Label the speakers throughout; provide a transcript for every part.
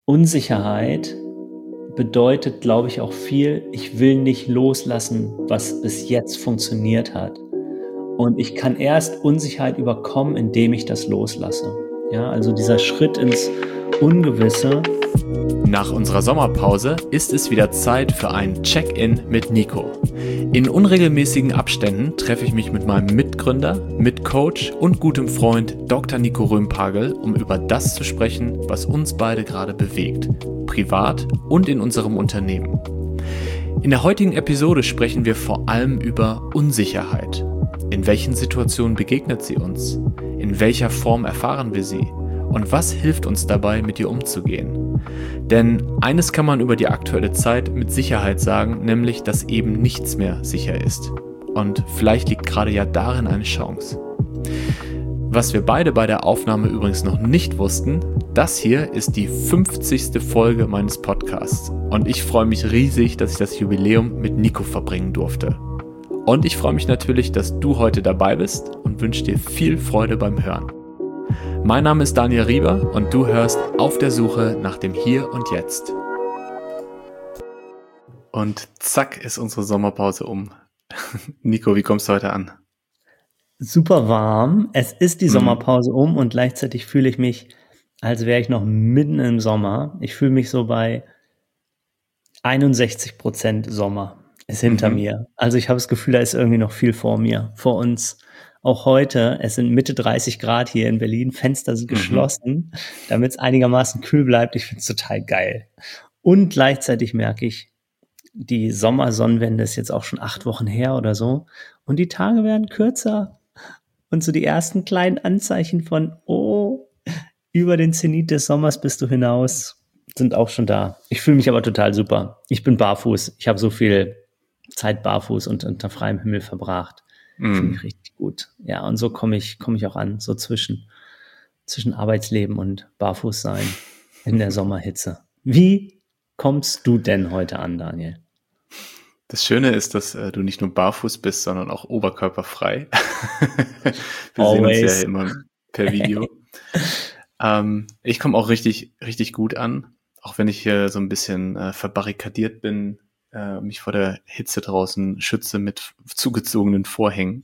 Speaker 1: Unsicherheit bedeutet, glaube ich, auch viel, ich will nicht loslassen, was bis jetzt funktioniert hat. Und ich kann erst Unsicherheit überkommen, indem ich das loslasse. Ja, also dieser Schritt ins Ungewisse.
Speaker 2: Nach unserer Sommerpause ist es wieder Zeit für ein Check-in mit Nico. In unregelmäßigen Abständen treffe ich mich mit meinem Mitgründer, Mitcoach und gutem Freund Dr. Nico Römpagel, um über das zu sprechen, was uns beide gerade bewegt, privat und in unserem Unternehmen. In der heutigen Episode sprechen wir vor allem über Unsicherheit. In welchen Situationen begegnet sie uns? In welcher Form erfahren wir sie? Und was hilft uns dabei, mit ihr umzugehen? Denn eines kann man über die aktuelle Zeit mit Sicherheit sagen, nämlich, dass eben nichts mehr sicher ist. Und vielleicht liegt gerade ja darin eine Chance. Was wir beide bei der Aufnahme übrigens noch nicht wussten, das hier ist die 50. Folge meines Podcasts. Und ich freue mich riesig, dass ich das Jubiläum mit Nico verbringen durfte. Und ich freue mich natürlich, dass du heute dabei bist und wünsche dir viel Freude beim Hören. Mein Name ist Daniel Rieber und du hörst Auf der Suche nach dem Hier und Jetzt. Und zack ist unsere Sommerpause um. Nico, wie kommst du heute an?
Speaker 1: Super warm. Es ist die Sommerpause um und gleichzeitig fühle ich mich, als wäre ich noch mitten im Sommer. Ich fühle mich so bei 61% Sommer ist hinter mir. Also ich habe das Gefühl, da ist irgendwie noch viel vor mir, vor uns. Auch heute, es sind Mitte 30 Grad hier in Berlin, Fenster sind geschlossen, damit es einigermaßen kühl bleibt. Ich finde es total geil. Und gleichzeitig merke ich, die Sommersonnenwende ist jetzt auch schon 8 Wochen her oder so. Und die Tage werden kürzer. Und so die ersten kleinen Anzeichen von, oh, über den Zenit des Sommers bist du hinaus, sind auch schon da. Ich fühle mich aber total super. Ich bin barfuß. Ich habe so viel Zeit barfuß und unter freiem Himmel verbracht. Finde ich richtig gut. Ja, und so komme ich auch an, so zwischen Arbeitsleben und Barfußsein in der Sommerhitze. Wie kommst du denn heute an, Daniel?
Speaker 2: Das Schöne ist, dass du nicht nur barfuß bist, sondern auch oberkörperfrei. Wir sehen uns ja immer per Video. Ich komme auch richtig, richtig gut an, auch wenn ich hier so ein bisschen verbarrikadiert bin, mich vor der Hitze draußen schütze mit zugezogenen Vorhängen.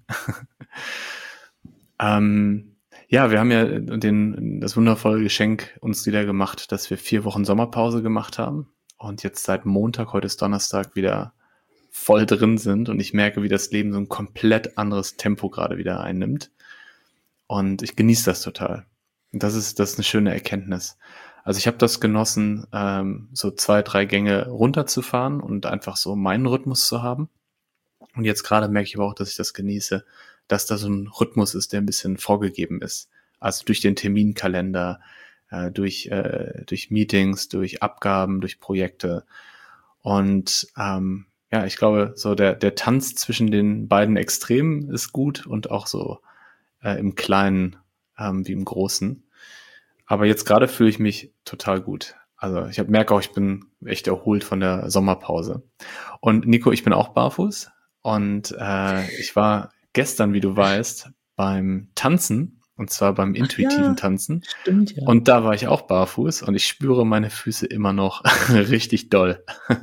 Speaker 2: Ja, wir haben ja das wundervolle Geschenk uns wieder gemacht, dass wir 4 Wochen Sommerpause gemacht haben und jetzt seit Montag, heute ist Donnerstag, wieder voll drin sind und ich merke, wie das Leben so ein komplett anderes Tempo gerade wieder einnimmt und ich genieße das total. Und das ist eine schöne Erkenntnis. Also ich habe das genossen, so 2, 3 Gänge runterzufahren und einfach so meinen Rhythmus zu haben. Und jetzt gerade merke ich aber auch, dass ich das genieße, dass da so ein Rhythmus ist, der ein bisschen vorgegeben ist. Also durch den Terminkalender, durch Meetings, durch Abgaben, durch Projekte. Und ja, ich glaube, so der Tanz zwischen den beiden Extremen ist gut und auch so im Kleinen wie im Großen. Aber jetzt gerade fühle ich mich total gut. Also ich merke auch, ich bin echt erholt von der Sommerpause. Und Nico, ich bin auch barfuß und ich war gestern, wie du weißt, beim Tanzen und zwar beim intuitiven Tanzen.
Speaker 1: Stimmt, ja.
Speaker 2: Und da war ich auch barfuß und ich spüre meine Füße immer noch richtig doll.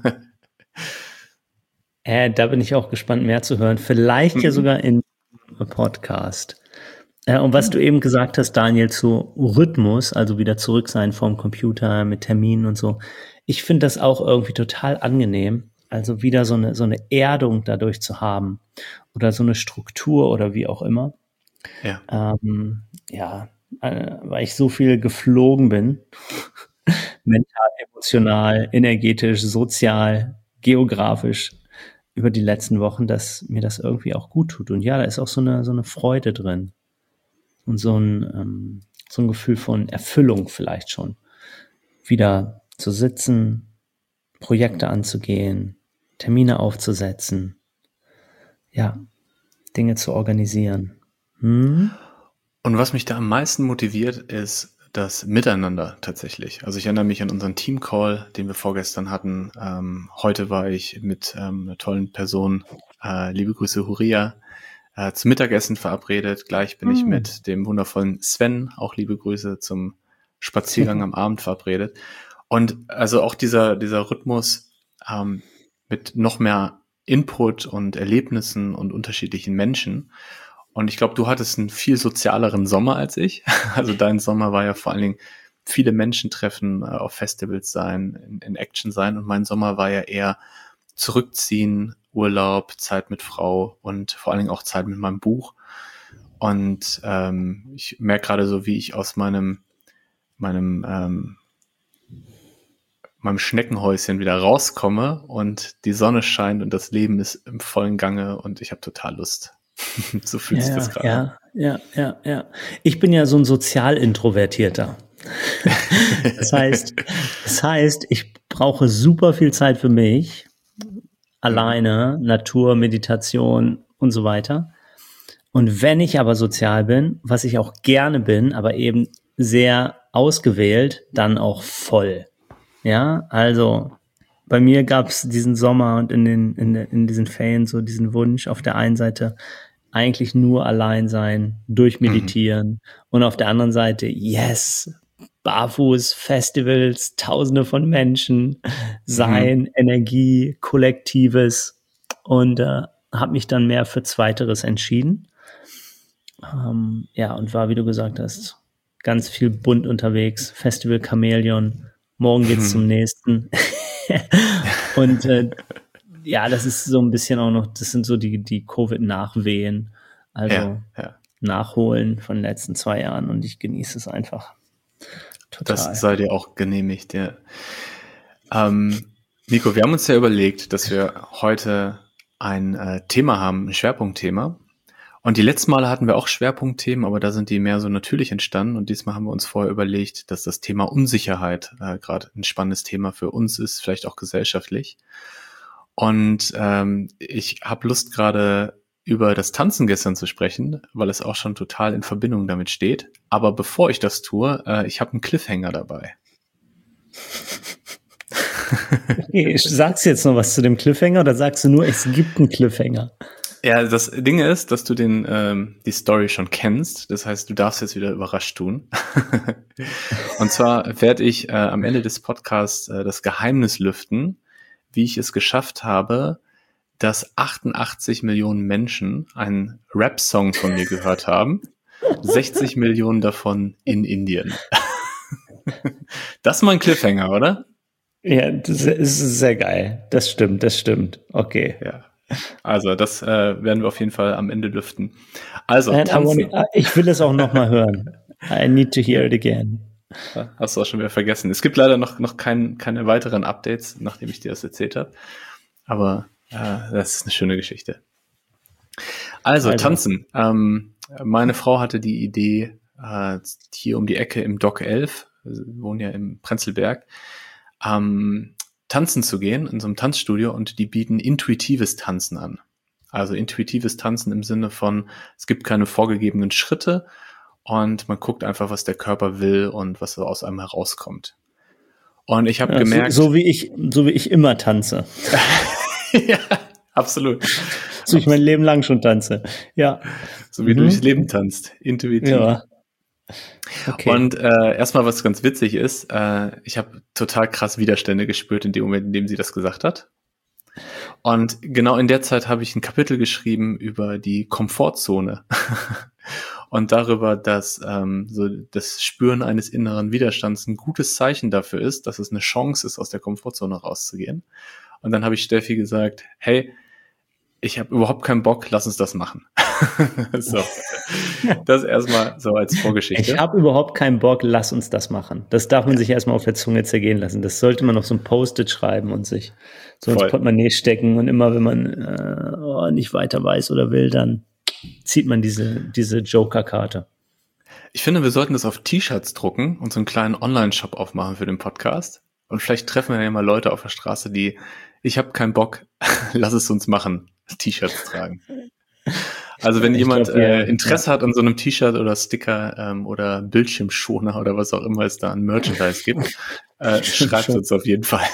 Speaker 1: Da bin ich auch gespannt, mehr zu hören. Vielleicht ja sogar in Podcast. Und was du eben gesagt hast, Daniel, zu Rhythmus, also wieder zurück sein vom Computer mit Terminen und so. Ich finde das auch irgendwie total angenehm, also wieder so eine Erdung dadurch zu haben oder so eine Struktur oder wie auch immer.
Speaker 2: Ja.
Speaker 1: Weil ich so viel geflogen bin, mental, emotional, energetisch, sozial, geografisch über die letzten Wochen, dass mir das irgendwie auch gut tut. Und ja, da ist auch so eine Freude drin. Und so ein Gefühl von Erfüllung vielleicht schon. Wieder zu sitzen, Projekte anzugehen, Termine aufzusetzen, ja, Dinge zu organisieren.
Speaker 2: Und was mich da am meisten motiviert, ist das Miteinander tatsächlich. Also ich erinnere mich an unseren Team-Call, den wir vorgestern hatten. Heute war ich mit einer tollen Person, liebe Grüße Huria, zum Mittagessen verabredet. Gleich bin ich mit dem wundervollen Sven, auch liebe Grüße, zum Spaziergang am Abend verabredet. Und also auch dieser Rhythmus mit noch mehr Input und Erlebnissen und unterschiedlichen Menschen. Und ich glaube, du hattest einen viel sozialeren Sommer als ich. Also dein Sommer war ja vor allen Dingen viele Menschen treffen, auf Festivals sein, in Action sein. Und mein Sommer war ja eher zurückziehen, Urlaub, Zeit mit Frau und vor allen Dingen auch Zeit mit meinem Buch. Und ich merke gerade so, wie ich aus meinem Schneckenhäuschen wieder rauskomme und die Sonne scheint und das Leben ist im vollen Gange und ich habe total Lust. So fühlt sich das gerade an.
Speaker 1: Ja. Ich bin ja so ein sozial Introvertierter. Das heißt, ich brauche super viel Zeit für mich, alleine, Natur, Meditation und so weiter. Und wenn ich aber sozial bin, was ich auch gerne bin, aber eben sehr ausgewählt, dann auch voll. Ja, also bei mir gab es diesen Sommer und in diesen Ferien so diesen Wunsch, auf der einen Seite eigentlich nur allein sein, durchmeditieren und auf der anderen Seite, yes, barfuß, Festivals, Tausende von Menschen, sein, Energie, Kollektives und habe mich dann mehr für Zweiteres entschieden. Und war, wie du gesagt hast, ganz viel bunt unterwegs, Festival Chamäleon, morgen geht's zum nächsten. Und das ist so ein bisschen auch noch, das sind so die Covid-Nachwehen, also Nachholen von den letzten 2 Jahren und ich genieße es einfach total.
Speaker 2: Das sei dir auch genehmigt, ja. Nico, wir haben uns ja überlegt, dass wir heute ein Thema haben, ein Schwerpunktthema. Und die letzten Male hatten wir auch Schwerpunktthemen, aber da sind die mehr so natürlich entstanden. Und diesmal haben wir uns vorher überlegt, dass das Thema Unsicherheit gerade ein spannendes Thema für uns ist, vielleicht auch gesellschaftlich. Und ich habe Lust, gerade über das Tanzen gestern zu sprechen, weil es auch schon total in Verbindung damit steht. Aber bevor ich das tue, ich habe einen Cliffhanger dabei.
Speaker 1: Okay, sagst du jetzt noch was zu dem Cliffhanger oder sagst du nur, es gibt einen Cliffhanger?
Speaker 2: Ja, das Ding ist, dass du die Story schon kennst. Das heißt, du darfst jetzt wieder überrascht tun. Und zwar werde ich am Ende des Podcasts das Geheimnis lüften, wie ich es geschafft habe, dass 88 Millionen Menschen einen Rap-Song von mir gehört haben. 60 Millionen davon in Indien. Das ist mal ein Cliffhanger, oder?
Speaker 1: Ja, das ist sehr geil. Das stimmt. Okay.
Speaker 2: Ja. Also das werden wir auf jeden Fall am Ende lüften. Also tanzen.
Speaker 1: Ich will es auch noch mal hören. I need to hear it again.
Speaker 2: Hast du auch schon wieder vergessen. Es gibt leider noch keine weiteren Updates, nachdem ich dir das erzählt habe. Aber das ist eine schöne Geschichte. Also tanzen. Meine Frau hatte die Idee, hier um die Ecke im Dock 11, wir wohnen ja im Prenzlberg, tanzen zu gehen in so einem Tanzstudio und die bieten intuitives Tanzen an. Also intuitives Tanzen im Sinne von, es gibt keine vorgegebenen Schritte und man guckt einfach, was der Körper will und was so aus einem herauskommt. Und ich habe gemerkt...
Speaker 1: So wie ich immer tanze.
Speaker 2: Ja, absolut.
Speaker 1: So ich mein Leben lang schon tanze. Ja.
Speaker 2: So wie du durchs Leben tanzt. Intuitiv.
Speaker 1: Ja. Okay.
Speaker 2: Und erstmal, was ganz witzig ist, ich habe total krass Widerstände gespürt in dem Moment, in dem sie das gesagt hat. Und genau in der Zeit habe ich ein Kapitel geschrieben über die Komfortzone und darüber, dass so das Spüren eines inneren Widerstands ein gutes Zeichen dafür ist, dass es eine Chance ist, aus der Komfortzone rauszugehen. Und dann habe ich Steffi gesagt, hey, ich habe überhaupt keinen Bock, lass uns das machen. So, das erstmal so als Vorgeschichte.
Speaker 1: Ich habe überhaupt keinen Bock, lass uns das machen. Das darf man sich erstmal auf der Zunge zergehen lassen. Das sollte man auf so ein Post-it schreiben und sich so ins Portemonnaie stecken. Und immer, wenn man nicht weiter weiß oder will, dann zieht man diese Joker-Karte.
Speaker 2: Ich finde, wir sollten das auf T-Shirts drucken und so einen kleinen Online-Shop aufmachen für den Podcast. Und vielleicht treffen wir ja mal Leute auf der Straße, die ich habe keinen Bock, lass es uns machen, T-Shirts tragen. Also wenn jemand Interesse hat an so einem T-Shirt oder Sticker oder Bildschirmschoner oder was auch immer es da an Merchandise gibt, schreibt uns auf jeden Fall.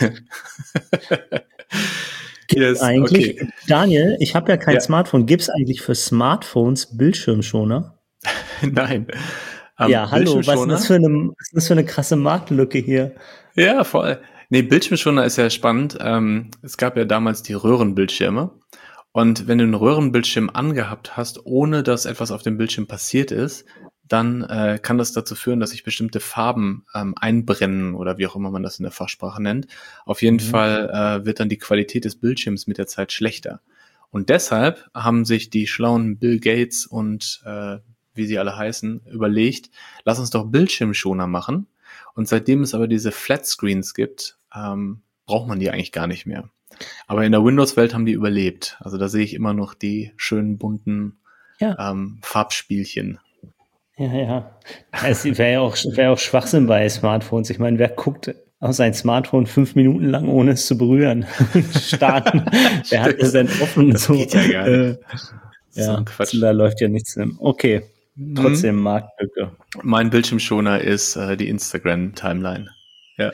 Speaker 1: Yes, eigentlich, okay. Daniel, ich habe ja kein Smartphone. Gibt es eigentlich für Smartphones Bildschirmschoner?
Speaker 2: Nein.
Speaker 1: Ja, hallo, was ist das für eine krasse Marktlücke hier?
Speaker 2: Ja, voll. Nee, Bildschirmschoner ist ja spannend. Es gab ja damals die Röhrenbildschirme. Und wenn du einen Röhrenbildschirm angehabt hast, ohne dass etwas auf dem Bildschirm passiert ist, dann kann das dazu führen, dass sich bestimmte Farben einbrennen oder wie auch immer man das in der Fachsprache nennt. Auf jeden Fall wird dann die Qualität des Bildschirms mit der Zeit schlechter. Und deshalb haben sich die schlauen Bill Gates und wie sie alle heißen, überlegt, lass uns doch Bildschirmschoner machen. Und seitdem es aber diese Flatscreens gibt, braucht man die eigentlich gar nicht mehr. Aber in der Windows-Welt haben die überlebt. Also da sehe ich immer noch die schönen bunten Farbspielchen.
Speaker 1: Ja. Es wäre ja auch Schwachsinn bei Smartphones. Ich meine, wer guckt auf sein Smartphone 5 Minuten lang, ohne es zu berühren? Starten. Wer hat das denn offen?
Speaker 2: Das geht ja gar nicht.
Speaker 1: Ja, Quatsch. Da läuft ja nichts mehr. Okay, trotzdem Marktlücke.
Speaker 2: Mein Bildschirmschoner ist die Instagram-Timeline. Ja.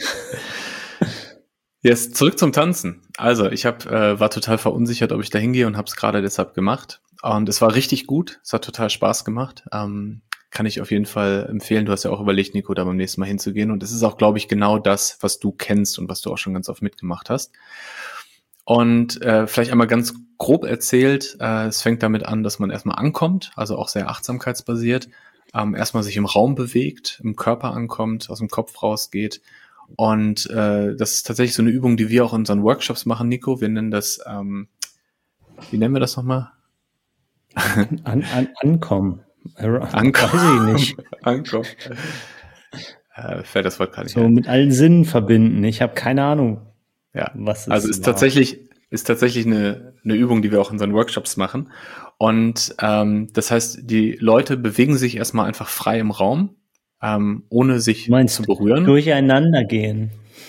Speaker 2: Jetzt zurück zum Tanzen. Also ich war total verunsichert, ob ich da hingehe und habe es gerade deshalb gemacht. Und es war richtig gut. Es hat total Spaß gemacht. Kann ich auf jeden Fall empfehlen. Du hast ja auch überlegt, Nico, da beim nächsten Mal hinzugehen. Und es ist auch, glaube ich, genau das, was du kennst und was du auch schon ganz oft mitgemacht hast. Und vielleicht einmal ganz grob erzählt, es fängt damit an, dass man erstmal ankommt, also auch sehr achtsamkeitsbasiert, erstmal sich im Raum bewegt, im Körper ankommt, aus dem Kopf rausgeht. Und das ist tatsächlich so eine Übung, die wir auch in unseren Workshops machen, Nico. Wir nennen das, wie nennen wir das nochmal?
Speaker 1: Ankommen.
Speaker 2: Weiß ich nicht. Ankommen. Fällt das Wort gar nicht
Speaker 1: so ein. Mit allen Sinnen verbinden. Ich habe keine Ahnung.
Speaker 2: Ja, was also ist tatsächlich eine Übung, die wir auch in unseren Workshops machen. Und das heißt, die Leute bewegen sich erstmal einfach frei im Raum, ohne sich zu berühren.
Speaker 1: Durcheinander gehen,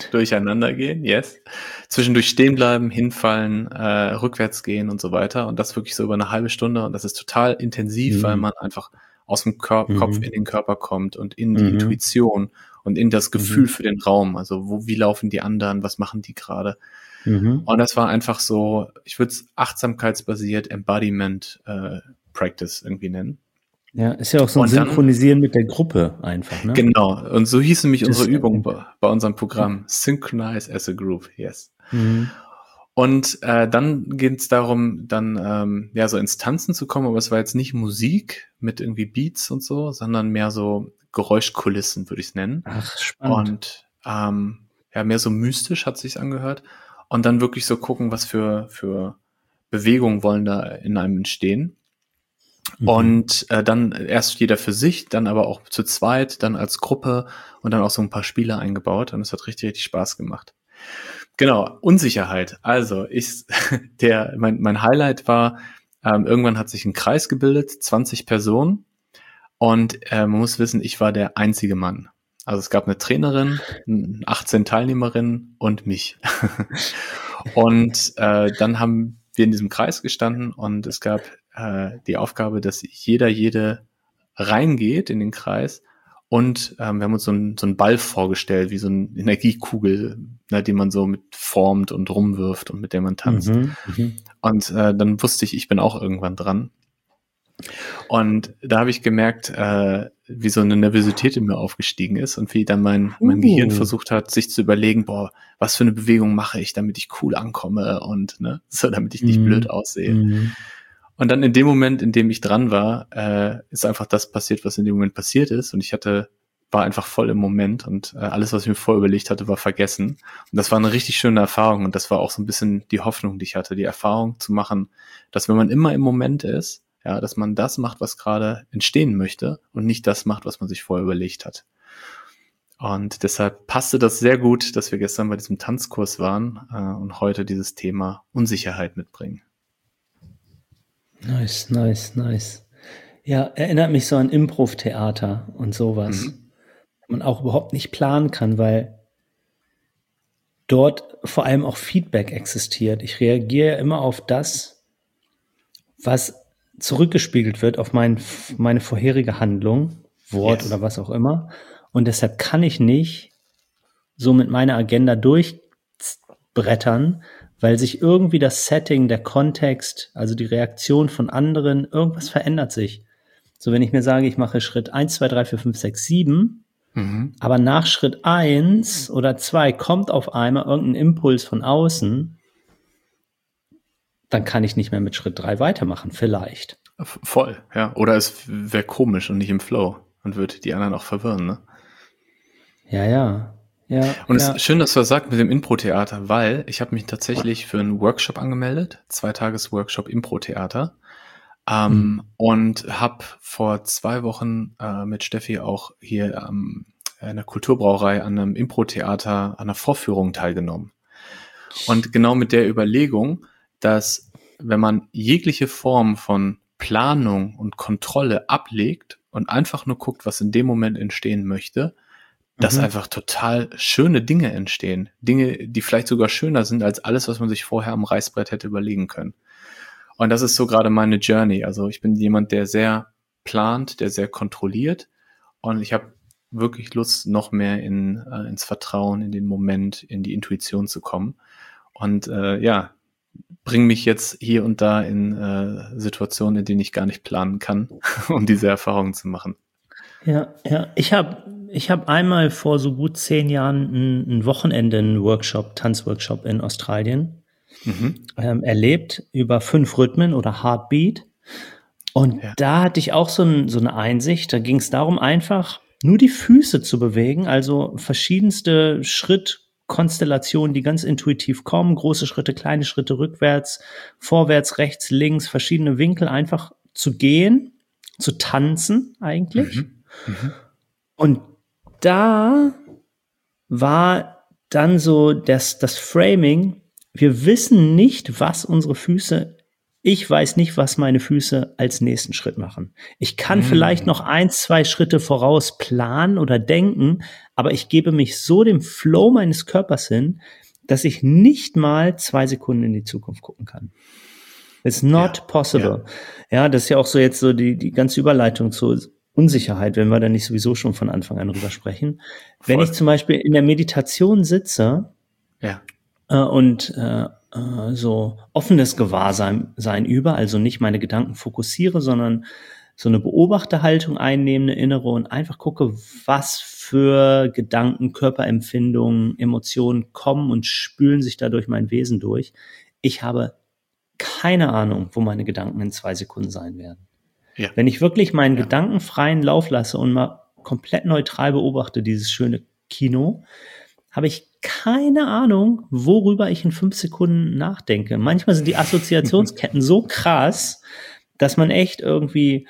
Speaker 2: yes. Zwischendurch stehen bleiben, hinfallen, rückwärts gehen und so weiter. Und das wirklich so über eine halbe Stunde. Und das ist total intensiv, weil man einfach aus dem Kopf in den Körper kommt und in die Intuition und in das Gefühl für den Raum. Also wie laufen die anderen, was machen die gerade? Und das war einfach so, ich würde es achtsamkeitsbasiert Embodiment Practice irgendwie nennen.
Speaker 1: Ja, ist ja auch so ein Synchronisieren mit der Gruppe einfach, ne?
Speaker 2: Genau, und so hieß nämlich unsere Übung bei unserem Programm. Synchronize as a Group, yes. Und dann geht es darum, dann so ins Tanzen zu kommen, aber es war jetzt nicht Musik mit irgendwie Beats und so, sondern mehr so Geräuschkulissen, würde ich es nennen.
Speaker 1: Ach, spannend.
Speaker 2: Und mehr so mystisch hat sich's angehört. Und dann wirklich so gucken, was für Bewegungen wollen da in einem entstehen. Und dann erst jeder für sich, dann aber auch zu zweit, dann als Gruppe und dann auch so ein paar Spiele eingebaut. Und es hat richtig, richtig Spaß gemacht. Genau, Unsicherheit. Also mein Highlight war, irgendwann hat sich ein Kreis gebildet, 20 Personen. Und man muss wissen, ich war der einzige Mann. Also es gab eine Trainerin, 18 Teilnehmerinnen und mich. Und dann haben wir in diesem Kreis gestanden und es gab die Aufgabe, dass jede reingeht in den Kreis und wir haben uns so einen Ball vorgestellt, wie so eine Energiekugel, die man so mit formt und rumwirft und mit der man tanzt. Und dann wusste ich bin auch irgendwann dran. Und da habe ich gemerkt, wie so eine Nervosität in mir aufgestiegen ist und wie dann mein Gehirn versucht hat, sich zu überlegen, was für eine Bewegung mache ich, damit ich cool ankomme und so, damit ich nicht blöd aussehe. Und dann in dem Moment, in dem ich dran war, ist einfach das passiert, was in dem Moment passiert ist. Und war einfach voll im Moment und alles, was ich mir vorher überlegt hatte, war vergessen. Und das war eine richtig schöne Erfahrung und das war auch so ein bisschen die Hoffnung, die ich hatte, die Erfahrung zu machen, dass wenn man immer im Moment ist, ja, dass man das macht, was gerade entstehen möchte und nicht das macht, was man sich vorher überlegt hat. Und deshalb passte das sehr gut, dass wir gestern bei diesem Tanzkurs waren und heute dieses Thema Unsicherheit mitbringen.
Speaker 1: Nice. Ja, erinnert mich so an Improv-Theater und sowas. Man auch überhaupt nicht planen kann, weil dort vor allem auch Feedback existiert. Ich reagiere immer auf das, was zurückgespiegelt wird auf meine vorherige Handlung, Wort oder was auch immer. Und deshalb kann ich nicht so mit meiner Agenda durchbrettern, weil sich irgendwie das Setting, der Kontext, also die Reaktion von anderen, irgendwas verändert sich. So, wenn ich mir sage, ich mache Schritt 1, 2, 3, 4, 5, 6, 7, aber nach Schritt 1 oder 2 kommt auf einmal irgendein Impuls von außen, dann kann ich nicht mehr mit Schritt 3 weitermachen, vielleicht.
Speaker 2: Voll, ja. Oder es wäre komisch und nicht im Flow und würde die anderen auch verwirren, ne?
Speaker 1: Ja.
Speaker 2: Und es ist schön, dass du das sagst mit dem Impro-Theater, weil ich habe mich tatsächlich für einen Workshop angemeldet, 2-Tages-Workshop Impro-Theater, und habe vor 2 Wochen mit Steffi auch hier in der Kulturbrauerei an einem Impro-Theater, an einer Vorführung teilgenommen. Und genau mit der Überlegung, dass wenn man jegliche Form von Planung und Kontrolle ablegt und einfach nur guckt, was in dem Moment entstehen möchte, dass einfach total schöne Dinge entstehen. Dinge, die vielleicht sogar schöner sind als alles, was man sich vorher am Reißbrett hätte überlegen können. Und das ist so gerade meine Journey. Also ich bin jemand, der sehr plant, der sehr kontrolliert. Und ich habe wirklich Lust, noch mehr ins Vertrauen, in den Moment, in die Intuition zu kommen. Und bringe mich jetzt hier und da in Situationen, in denen ich gar nicht planen kann, um diese Erfahrungen zu machen.
Speaker 1: Ja. Ich hab einmal vor so gut 10 Jahren ein Wochenende, einen Tanzworkshop in Australien erlebt über 5 Rhythmen oder Heartbeat. Und da hatte ich auch so eine Einsicht. Da ging es darum, einfach nur die Füße zu bewegen, also verschiedenste Schrittkonstellationen, die ganz intuitiv kommen, große Schritte, kleine Schritte, rückwärts, vorwärts, rechts, links, verschiedene Winkel, einfach zu gehen, zu tanzen eigentlich. Und da war dann so das Framing, wir wissen nicht, was ich weiß nicht, was meine Füße als nächsten Schritt machen. Ich kann vielleicht noch 1, 2 Schritte voraus planen oder denken, aber ich gebe mich so dem Flow meines Körpers hin, dass ich nicht mal 2 Sekunden in die Zukunft gucken kann. It's not possible. Ja, das ist ja auch so jetzt so die ganze Überleitung zur Unsicherheit, wenn wir da nicht sowieso schon von Anfang an drüber sprechen. Wenn ich zum Beispiel in der Meditation sitze und so offenes Gewahrsein über, also nicht meine Gedanken fokussiere, sondern so eine Beobachterhaltung einnehme, eine innere, und einfach gucke, was für Gedanken, Körperempfindungen, Emotionen kommen und spülen sich da durch mein Wesen durch. Ich habe keine Ahnung, wo meine Gedanken in 2 Sekunden sein werden. Ja. Wenn ich wirklich meinen Gedanken freien Lauf lasse und mal komplett neutral beobachte, dieses schöne Kino, habe ich keine Ahnung, worüber ich in 5 Sekunden nachdenke. Manchmal sind die Assoziationsketten so krass, dass man echt irgendwie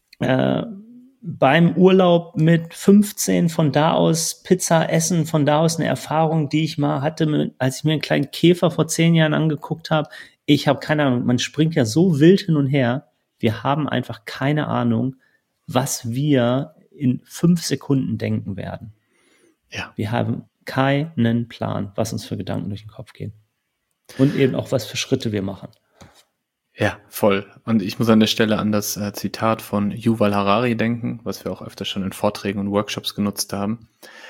Speaker 1: beim Urlaub mit 15 von da aus Pizza essen, von da aus eine Erfahrung, die ich mal hatte, als ich mir einen kleinen Käfer vor 10 Jahren angeguckt habe. Ich habe keine Ahnung, man springt ja so wild hin und her. Wir haben einfach keine Ahnung, was wir in 5 Sekunden denken werden. Ja. Wir haben keinen Plan, was uns für Gedanken durch den Kopf gehen. Und eben auch, was für Schritte wir machen.
Speaker 2: Ja, voll. Und ich muss an der Stelle an das Zitat von Yuval Harari denken, was wir auch öfter schon in Vorträgen und Workshops genutzt haben.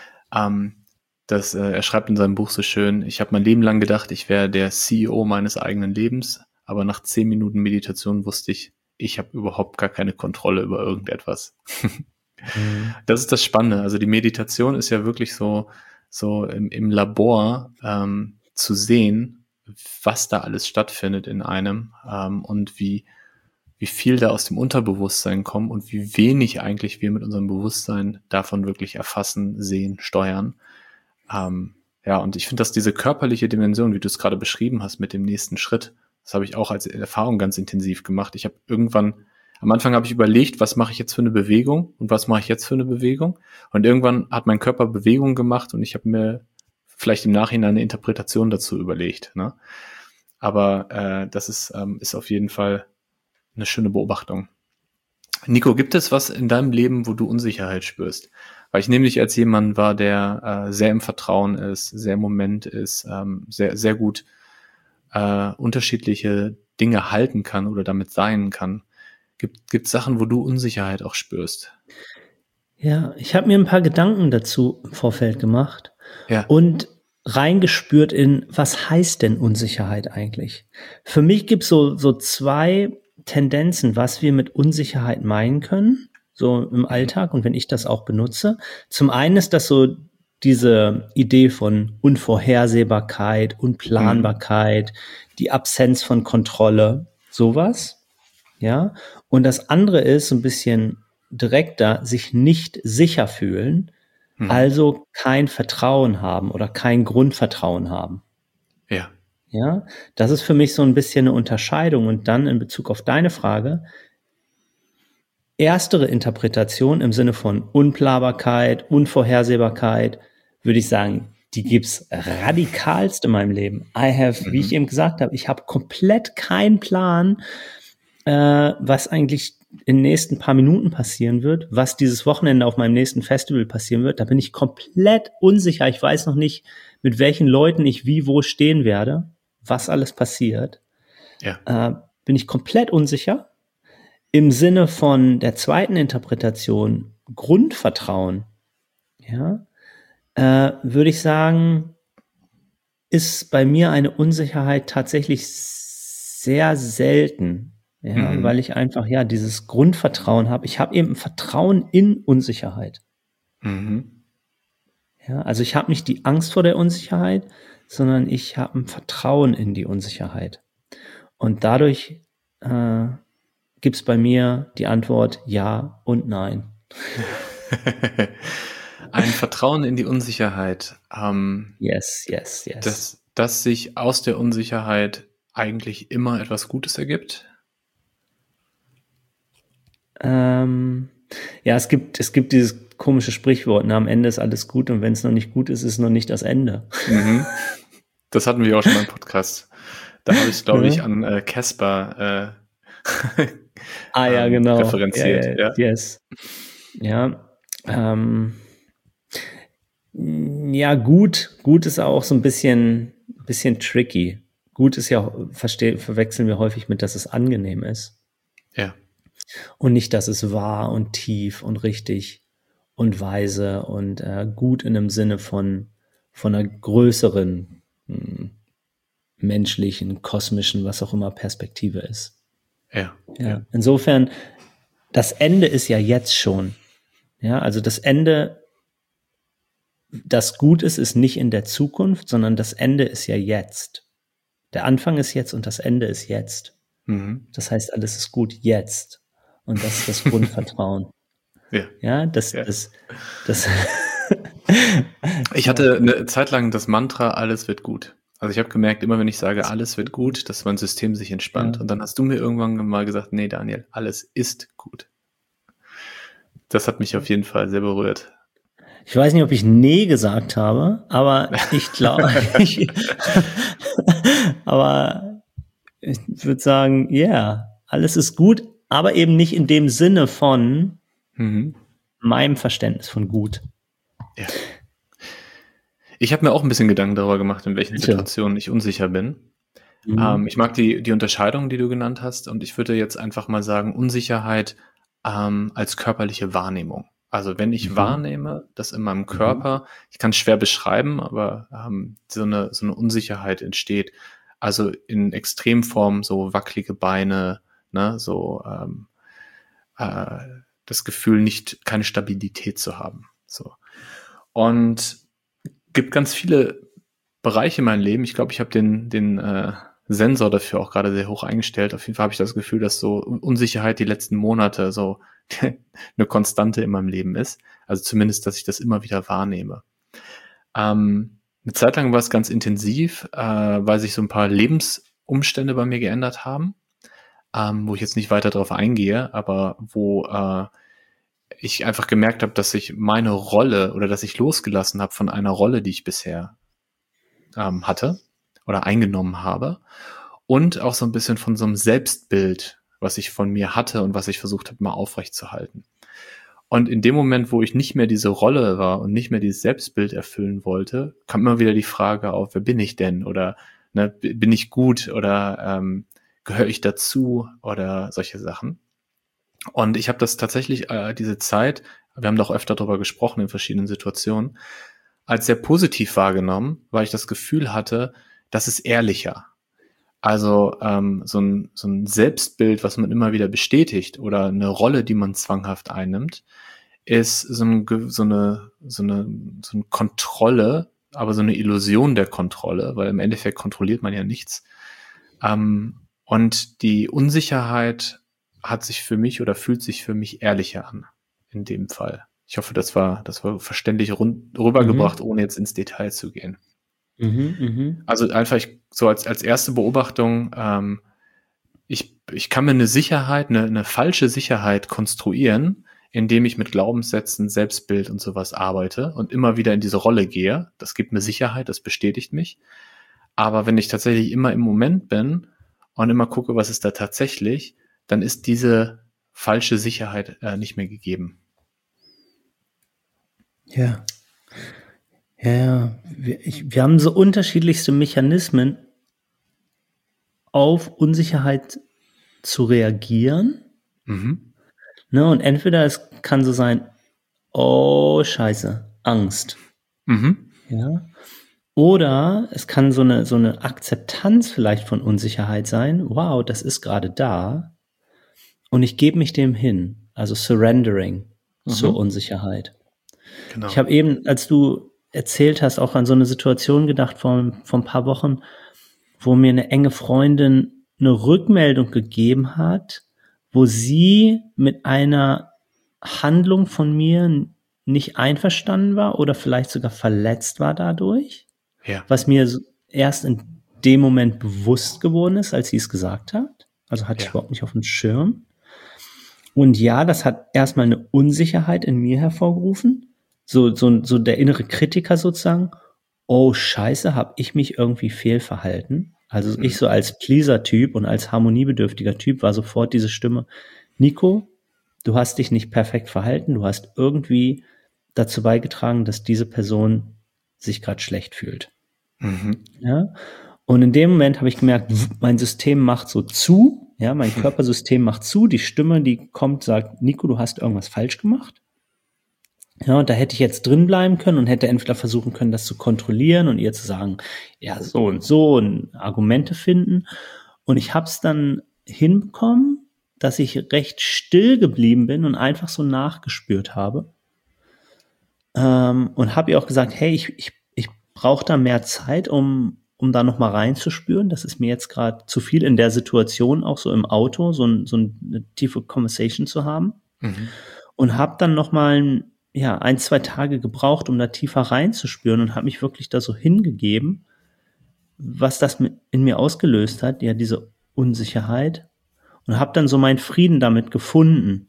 Speaker 2: Er schreibt in seinem Buch so schön: Ich habe mein Leben lang gedacht, ich wäre der CEO meines eigenen Lebens, aber nach 10 Minuten Meditation wusste ich habe überhaupt gar keine Kontrolle über irgendetwas. Das ist das Spannende. Also die Meditation ist ja wirklich so im Labor zu sehen, was da alles stattfindet in einem und wie viel da aus dem Unterbewusstsein kommt und wie wenig eigentlich wir mit unserem Bewusstsein davon wirklich erfassen, sehen, steuern. Und ich finde, dass diese körperliche Dimension, wie du es gerade beschrieben hast mit dem nächsten Schritt, das habe ich auch als Erfahrung ganz intensiv gemacht. Ich habe am Anfang habe ich überlegt, was mache ich jetzt für eine Bewegung und was mache ich jetzt für eine Bewegung. Und irgendwann hat mein Körper Bewegung gemacht und ich habe mir vielleicht im Nachhinein eine Interpretation dazu überlegt. Ne? Aber das ist auf jeden Fall eine schöne Beobachtung. Nico, gibt es was in deinem Leben, wo du Unsicherheit spürst? Weil ich nehme dich als jemand wahr, der sehr im Vertrauen ist, sehr im Moment ist, sehr, sehr gut unterschiedliche Dinge halten kann oder damit sein kann. Gibt es Sachen, wo du Unsicherheit auch spürst?
Speaker 1: Ja, ich habe mir ein paar Gedanken dazu im Vorfeld gemacht und reingespürt in, was heißt denn Unsicherheit eigentlich? Für mich gibt es so 2 Tendenzen, was wir mit Unsicherheit meinen können. so im Alltag und wenn ich das auch benutze. Zum einen ist das so diese Idee von Unvorhersehbarkeit, Unplanbarkeit, die Absenz von Kontrolle, sowas, ja. Und das andere ist so ein bisschen direkter, sich nicht sicher fühlen, also kein Vertrauen haben oder kein Grundvertrauen haben.
Speaker 2: Ja.
Speaker 1: Ja, das ist für mich so ein bisschen eine Unterscheidung. Und dann in Bezug auf deine Frage, erstere Interpretation im Sinne von Unplanbarkeit, Unvorhersehbarkeit, würde ich sagen, die gibt's radikalst in meinem Leben. Wie ich eben gesagt habe, ich habe komplett keinen Plan, was eigentlich in den nächsten paar Minuten passieren wird, was dieses Wochenende auf meinem nächsten Festival passieren wird. Da bin ich komplett unsicher. Ich weiß noch nicht, mit welchen Leuten ich wie wo stehen werde, was alles passiert.
Speaker 2: Ja.
Speaker 1: Bin ich komplett unsicher. Im Sinne von der zweiten Interpretation, Grundvertrauen, ja, würde ich sagen, ist bei mir eine Unsicherheit tatsächlich sehr selten, ja, weil ich einfach ja dieses Grundvertrauen habe. Ich habe eben ein Vertrauen in Unsicherheit. Ja, also ich habe nicht die Angst vor der Unsicherheit, sondern ich habe ein Vertrauen in die Unsicherheit. Und dadurch gibt es bei mir die Antwort ja und nein.
Speaker 2: Ein Vertrauen in die Unsicherheit.
Speaker 1: Yes.
Speaker 2: Dass sich aus der Unsicherheit eigentlich immer etwas Gutes ergibt?
Speaker 1: Ja, es gibt dieses komische Sprichwort, am Ende ist alles gut und wenn es noch nicht gut ist, ist es noch nicht das Ende.
Speaker 2: Das hatten wir auch schon mal im Podcast. Da habe ich, glaube ich, an Casper
Speaker 1: ja, genau.
Speaker 2: referenziert.
Speaker 1: Ja. Yes. Ja, ja, gut ist auch so ein bisschen tricky. Gut ist ja, verwechseln wir häufig mit, dass es angenehm ist.
Speaker 2: Ja.
Speaker 1: Und nicht, dass es wahr und tief und richtig und weise und gut in einem Sinne von einer größeren menschlichen, kosmischen, was auch immer Perspektive ist.
Speaker 2: Ja.
Speaker 1: Insofern, das Ende ist ja jetzt schon. Ja, also das Ende, das gut ist nicht in der Zukunft, sondern das Ende ist ja jetzt. Der Anfang ist jetzt und das Ende ist jetzt. Das heißt, alles ist gut jetzt. Und das ist das Grundvertrauen. Ja, das
Speaker 2: Ich hatte eine Zeit lang das Mantra, alles wird gut. Also ich habe gemerkt, immer wenn ich sage, alles wird gut, dass mein System sich entspannt. Ja. Und dann hast du mir irgendwann mal gesagt, nee, Daniel, alles ist gut. Das hat mich auf jeden Fall sehr berührt.
Speaker 1: Ich weiß nicht, ob ich nee gesagt habe, aber ich glaube, aber ich würde sagen, alles ist gut, aber eben nicht in dem Sinne von meinem Verständnis von gut.
Speaker 2: Ja. Ich habe mir auch ein bisschen Gedanken darüber gemacht, in welchen Situationen ich unsicher bin. Ich mag die Unterscheidung, die du genannt hast, und ich würde jetzt einfach mal sagen, Unsicherheit als körperliche Wahrnehmung. Also wenn ich wahrnehme, dass in meinem Körper, ich kann es schwer beschreiben, aber so eine Unsicherheit entsteht. Also in Extremform so wackelige Beine, ne, so das Gefühl, keine Stabilität zu haben. So. Und gibt ganz viele Bereiche in meinem Leben. Ich glaube, ich habe den Sensor dafür auch gerade sehr hoch eingestellt. Auf jeden Fall habe ich das Gefühl, dass so Unsicherheit die letzten Monate so eine Konstante in meinem Leben ist. Also zumindest, dass ich das immer wieder wahrnehme. Eine Zeit lang war es ganz intensiv, weil sich so ein paar Lebensumstände bei mir geändert haben, wo ich jetzt nicht weiter drauf eingehe, aber wo ich einfach gemerkt habe, dass ich meine Rolle oder dass ich losgelassen habe von einer Rolle, die ich bisher hatte oder eingenommen habe, und auch so ein bisschen von so einem Selbstbild, was ich von mir hatte und was ich versucht habe, mal aufrechtzuerhalten. Und in dem Moment, wo ich nicht mehr diese Rolle war und nicht mehr dieses Selbstbild erfüllen wollte, kam immer wieder die Frage auf, wer bin ich denn? Oder ne, bin ich gut? Oder gehöre ich dazu? Oder solche Sachen. Und ich habe das tatsächlich, diese Zeit, wir haben doch öfter darüber gesprochen in verschiedenen Situationen, als sehr positiv wahrgenommen, weil ich das Gefühl hatte, das ist ehrlicher. Also so ein Selbstbild, was man immer wieder bestätigt oder eine Rolle, die man zwanghaft einnimmt, ist so eine Kontrolle, aber so eine Illusion der Kontrolle, weil im Endeffekt kontrolliert man ja nichts. Und die Unsicherheit hat sich für mich oder fühlt sich für mich ehrlicher an in dem Fall. Ich hoffe, das war verständlich rübergebracht, ohne jetzt ins Detail zu gehen. Also einfach so als erste Beobachtung, ich kann mir eine Sicherheit, eine falsche Sicherheit konstruieren, indem ich mit Glaubenssätzen, Selbstbild und sowas arbeite und immer wieder in diese Rolle gehe. Das gibt mir Sicherheit, das bestätigt mich. Aber wenn ich tatsächlich immer im Moment bin und immer gucke, was ist da tatsächlich, dann ist diese falsche Sicherheit nicht mehr gegeben.
Speaker 1: Ja. Ja, wir haben so unterschiedlichste Mechanismen, auf Unsicherheit zu reagieren. Ne, und entweder es kann so sein, oh Scheiße, Angst. Ja. Oder es kann so eine Akzeptanz vielleicht von Unsicherheit sein. Wow, das ist gerade da. Und ich gebe mich dem hin. Also surrendering zur Unsicherheit. Genau. Ich habe eben, als du erzählt hast, auch an so eine Situation gedacht vor ein paar Wochen, wo mir eine enge Freundin eine Rückmeldung gegeben hat, wo sie mit einer Handlung von mir nicht einverstanden war oder vielleicht sogar verletzt war dadurch, was mir erst in dem Moment bewusst geworden ist, als sie es gesagt hat. Also hatte ich überhaupt nicht auf dem Schirm. Und ja, das hat erstmal eine Unsicherheit in mir hervorgerufen. So der innere Kritiker sozusagen. Oh Scheiße, habe ich mich irgendwie fehlverhalten? Also ich so als Pleaser-Typ und als harmoniebedürftiger Typ war sofort diese Stimme, Nico, du hast dich nicht perfekt verhalten, du hast irgendwie dazu beigetragen, dass diese Person sich gerade schlecht fühlt. Ja? Und in dem Moment habe ich gemerkt, mein System macht so zu, ja, mein Körpersystem macht zu, die Stimme, die kommt, sagt, Nico, du hast irgendwas falsch gemacht. Ja, und da hätte ich jetzt drin bleiben können und hätte entweder versuchen können, das zu kontrollieren und ihr zu sagen, ja, so und Argumente finden. Und ich habe es dann hinbekommen, dass ich recht still geblieben bin und einfach so nachgespürt habe. Und habe ihr auch gesagt, hey, ich brauche da mehr Zeit, um da noch mal reinzuspüren. Das ist mir jetzt gerade zu viel in der Situation, auch so im Auto, so eine tiefe Conversation zu haben. Und habe dann noch mal 1-2 Tage gebraucht, um da tiefer reinzuspüren und habe mich wirklich da so hingegeben, was das in mir ausgelöst hat, ja, diese Unsicherheit, und habe dann so meinen Frieden damit gefunden.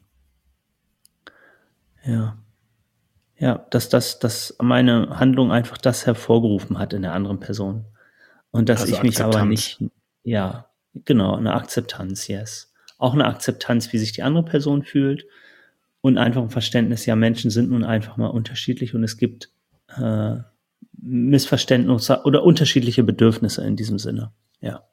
Speaker 1: Ja, dass meine Handlung einfach das hervorgerufen hat in der anderen Person. Und dass also ich mich aber nicht, ja, genau, eine Akzeptanz, yes. Auch eine Akzeptanz, wie sich die andere Person fühlt. Und einfach ein Verständnis, ja, Menschen sind nun einfach mal unterschiedlich und es gibt Missverständnisse oder unterschiedliche Bedürfnisse in diesem Sinne, ja.